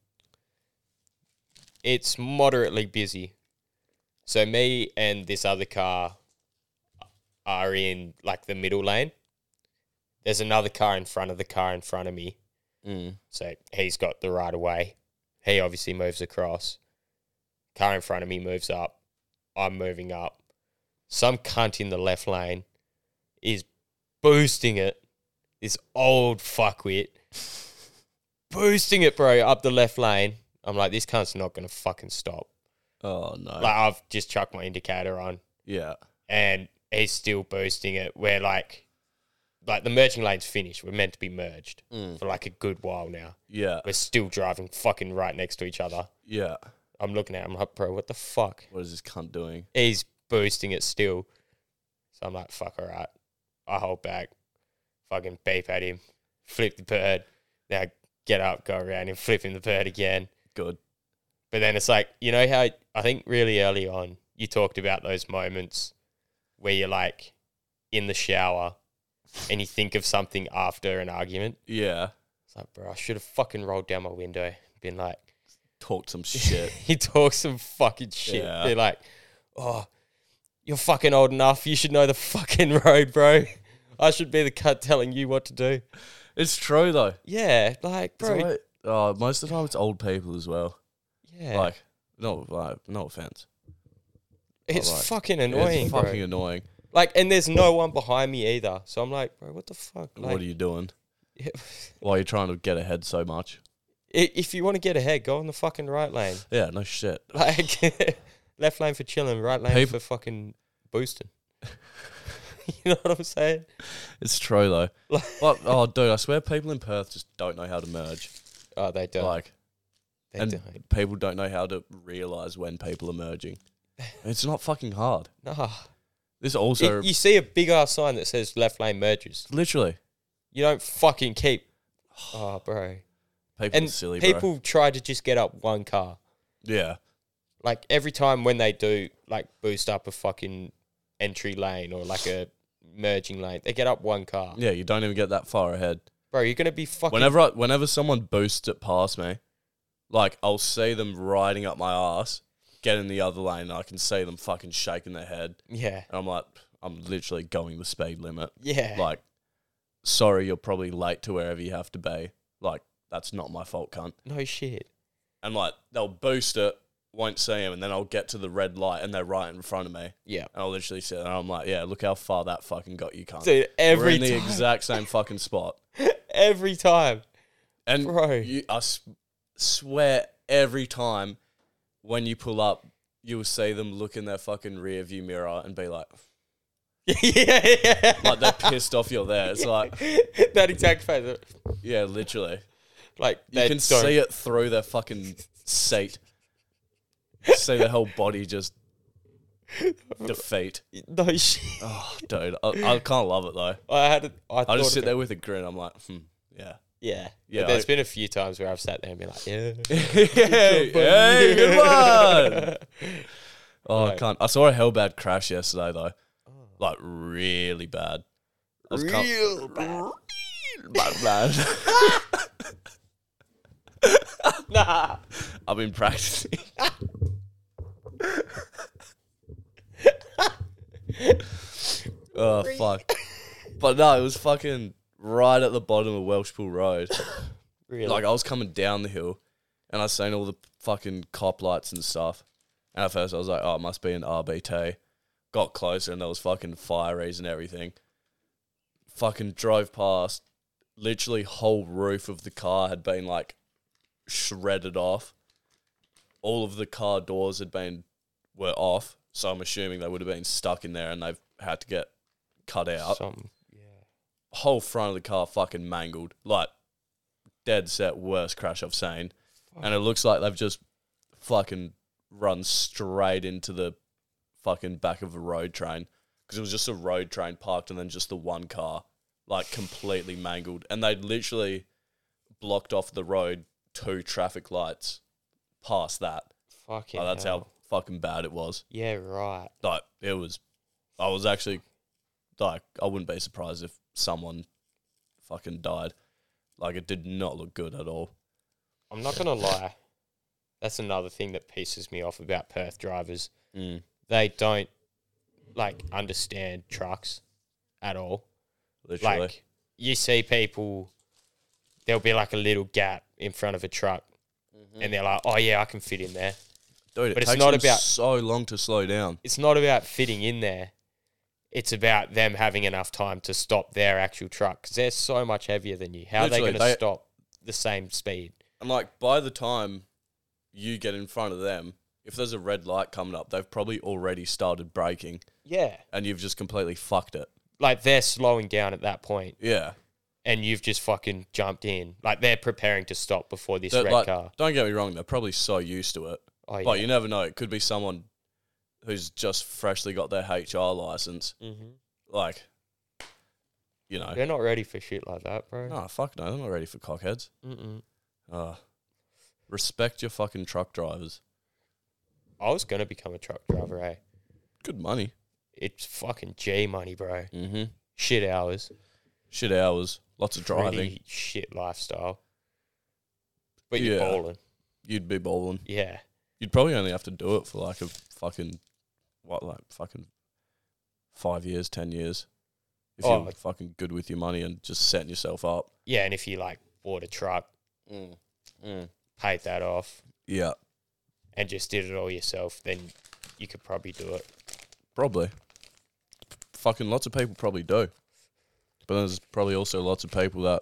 it's moderately busy. So me and this other car are in like the middle lane. There's another car in front of the car in front of me. Mm. So he's got the right of way. He obviously moves across. Car in front of me moves up. I'm moving up. Some cunt in the left lane is boosting it. This old fuckwit boosting it, bro, up the left lane. I'm like, this cunt's not going to fucking stop. Oh, no. Like, I've just chucked my indicator on. Yeah. And he's still boosting it. We're like, like the merging lane's finished. We're meant to be merged Mm. for like a good while now. Yeah. We're still driving fucking right next to each other. Yeah. I'm looking at him, I'm like, bro, what the fuck? What is this cunt doing? He's boosting it still. So I'm like, fuck, all right. I hold back, fucking beep at him, flip the bird. Now get up, go around and flip him the bird again. Good. But then it's like, you know how I think really early on you talked about those moments where you're like in the shower and you think of something after an argument. Yeah. It's like, bro, I should have fucking rolled down my window and been like, Talk some shit. he talks some fucking shit. Yeah. They're like, oh, you're fucking old enough. You should know the fucking road, bro. I should be the cunt telling you what to do. It's true, though. Yeah, like, bro. Right. Oh, most of the time it's old people as well. Yeah. Like, no, like, no offense. it's like, fucking annoying, It's bro. fucking annoying. Like, and there's no one behind me either. So I'm like, bro, what the fuck? Like, What are you doing? yeah. Why are you trying to get ahead so much? I- If you want to get ahead, go on the fucking right lane. Yeah, no shit. Like, left lane for chilling, right lane People- for fucking boosting. You know what I'm saying? It's true, though. Like- But, oh, dude, I swear people in Perth just don't know how to merge. Oh, they don't. Like, they and don't. people don't know how to realise when people are merging. It's not fucking hard. Nah. This also, If you see a big ass sign that says left lane merges, literally, you don't fucking keep. Oh, bro. people And are silly, people bro. try to just get up one car. Yeah. Like every time when they do like boost up a fucking entry lane or like a merging lane, they get up one car. Yeah, you don't even get that far ahead. Bro, you're gonna be fucking. Whenever I, whenever someone boosts it past me, like, I'll see them riding up my ass, get in the other lane, and I can see them fucking shaking their head. Yeah. And I'm like, I'm literally going the speed limit. Yeah. Like, sorry, you're probably late to wherever you have to be. Like, that's not my fault, cunt. No shit. And, like, they'll boost it, won't see them, and then I'll get to the red light, and they're right in front of me. Yeah. And I'll literally sit there, and I'm like, yeah, look how far that fucking got you, cunt. Dude, every We're in the time. exact same fucking spot. Every time. And Bro. you, I s- swear every time when you pull up, you will see them look in their fucking rear view mirror and be like, yeah, yeah. like they're pissed off you're there. It's like, that exact face. yeah, literally. Like, You they can don't- see it through their fucking seat. See their whole body just defeat. No shit. Oh, dude, I, I can't love it though. I had a, I, I thought just sit about- there with a grin. I'm like, hmm, yeah. Yeah. Yeah, Yeah. There's I- been a few times where I've sat there and been like, yeah. hey, hey, good one. Oh, I Right. can't. I saw a hell bad crash yesterday though. Like really bad. I was com- Real bad. bad, bad. Nah. I've been practicing. Oh fuck! But no, it was fucking right at the bottom of Welshpool Road. Really? Like I was coming down the hill, and I seen all the fucking cop lights and stuff. And at first I was like, "Oh, it must be an R B T." Got closer, and there was fucking fireys and everything. Fucking drove past. Literally, whole roof of the car had been like shredded off. All of the car doors had been were off, so I'm assuming they would have been stuck in there, and they've had to get cut out. Some, yeah. Whole front of the car fucking mangled, like dead set worst crash I've seen, and it looks like they've just fucking run straight into the fucking back of a road train, because it was just a road train parked and then just the one car, like completely mangled, and they'd literally blocked off the road two traffic lights past that. Fucking Like, that's hell. how fucking bad it was. Yeah, right. Like it was, I was actually like, I wouldn't be surprised if someone fucking died. Like it did not look good at all. I'm not gonna lie. That's another thing that pisses me off about Perth drivers. Mm. They don't like understand trucks at all. Literally. Like you see people, there'll be like a little gap in front of a truck, and they're like, "Oh yeah, I can fit in there." Dude, it but it's takes not them about- so long to slow down. It's not about fitting in there. It's about them having enough time to stop their actual truck, because they're so much heavier than you. How are they Literally, going to they- stop? the same speed. And like by the time you get in front of them, if there's a red light coming up, they've probably already started braking Yeah. and you've just completely fucked it. Like they're slowing down at that point Yeah. and you've just fucking jumped in. Like they're preparing to stop before this They're, red like, car. don't get me wrong, they're probably so used to it. Oh, But yeah. you never know. It could be someone who's just freshly got their H R license. Mm-hmm. Like, you know. They're not ready for shit like that, bro. No, fuck no. They're not ready for cockheads. Mm-mm. Uh, respect your fucking truck drivers. I was going to become a truck driver, eh? Good money. It's fucking G money, bro. Mm-hmm. Shit hours. Shit hours. Lots of driving. Pretty shit lifestyle. But you're Yeah. balling. You'd be bowling. Yeah. You'd probably only have to do it for like a fucking, what, like fucking five years, ten years. If Oh. you're fucking good with your money and just setting yourself up. Yeah, and if you, like, bought a truck, Mm. Mm. paid that off, Yeah, and just did it all yourself, then you could probably do it. probably. Fucking lots of people probably do. But there's probably also lots of people that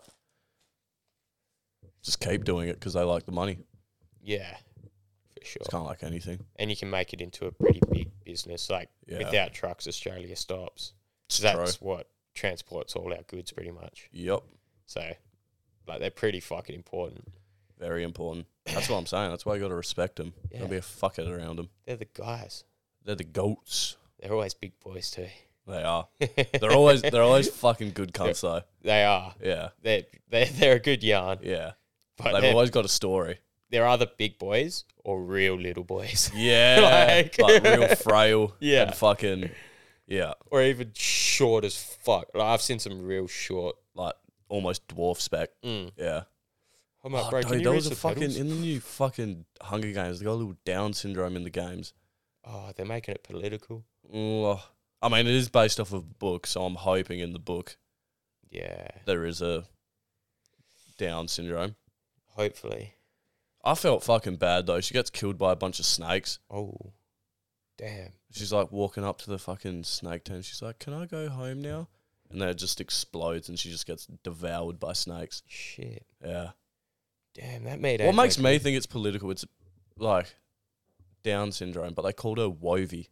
just keep doing it because they like the money. Yeah, for sure. It's kind of like anything. And you can make it into a pretty big business. Like, Yeah. without trucks, Australia stops. It's So that's true. what transports all our goods, pretty much. Yep. So, like, they're pretty fucking important. Very important. That's what I'm saying. That's why you got to respect them. Yeah. Don't be a fuckhead around them. They're the guys. They're the goats. They're always big boys, too. They are. They're always they're always fucking good cunts though. They are. Yeah. They're, they're, they're a good yarn. Yeah. But They've they're, always got a story. they're either big boys or real little boys. Yeah. Like- like, real frail. Yeah. And fucking yeah. Or even short as fuck. Like, I've seen some real short. Like almost dwarf spec. Mm. Yeah. I'm like, Oh, bro, dude, can you there read was a the fucking pedals? in the new fucking Hunger Games, they got a little Down syndrome in the games. Oh, they're making it political. Oh, I mean, it is based off of a book, so I'm hoping in the book Yeah, there is a Down syndrome. hopefully. I felt fucking bad though. She gets killed by a bunch of snakes. Oh, damn. She's like walking up to the fucking snake tent. She's like, "Can I go home now?" And then it just explodes, and she just gets devoured by snakes. Shit. Yeah. Damn, that made What Ajo makes me cool. think it's political? It's like Down syndrome, but they called her Wovie.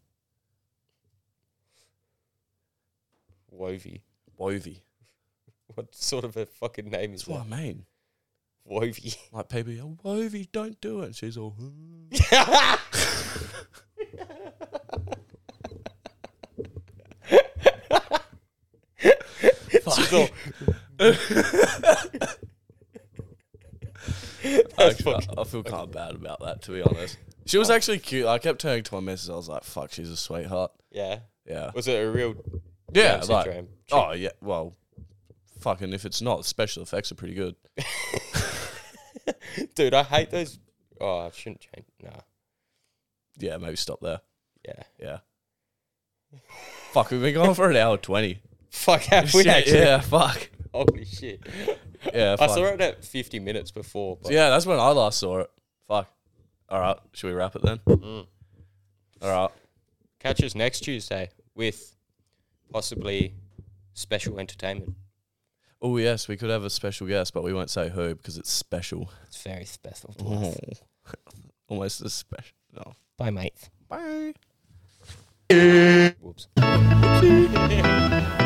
Wovie. Wovie. What sort of a fucking name is That's what that? I mean. Wovie. Like people, oh, Wovie, don't do it. And she's all. "Hmm." She's all, Actually, I, I feel kind of bad about that, to be honest. She was actually cute. I kept turning to my missus. I was like, "Fuck, she's a sweetheart." yeah. Yeah. Was it a real Yeah. Down Like, syndrome? oh yeah. Well, fucking if it's not, the special effects are pretty good. Dude, I hate those. Oh, I shouldn't change. Nah. Yeah. Maybe stop there. Yeah. Yeah. Fuck, we've been going for an hour twenty. Fuck, have we Shit, actually? yeah. Fuck. Holy shit. Yeah. I Fuck. saw it at fifty minutes before. But Yeah, that's when I last saw it. Fuck. All right. Should we wrap it then? Mm. All right. Catch us next Tuesday with possibly special entertainment. Oh yes, we could have a special guest, but we won't say who because it's special. It's very special. Oh. Almost as special. No. Bye, mate. Bye. Whoops.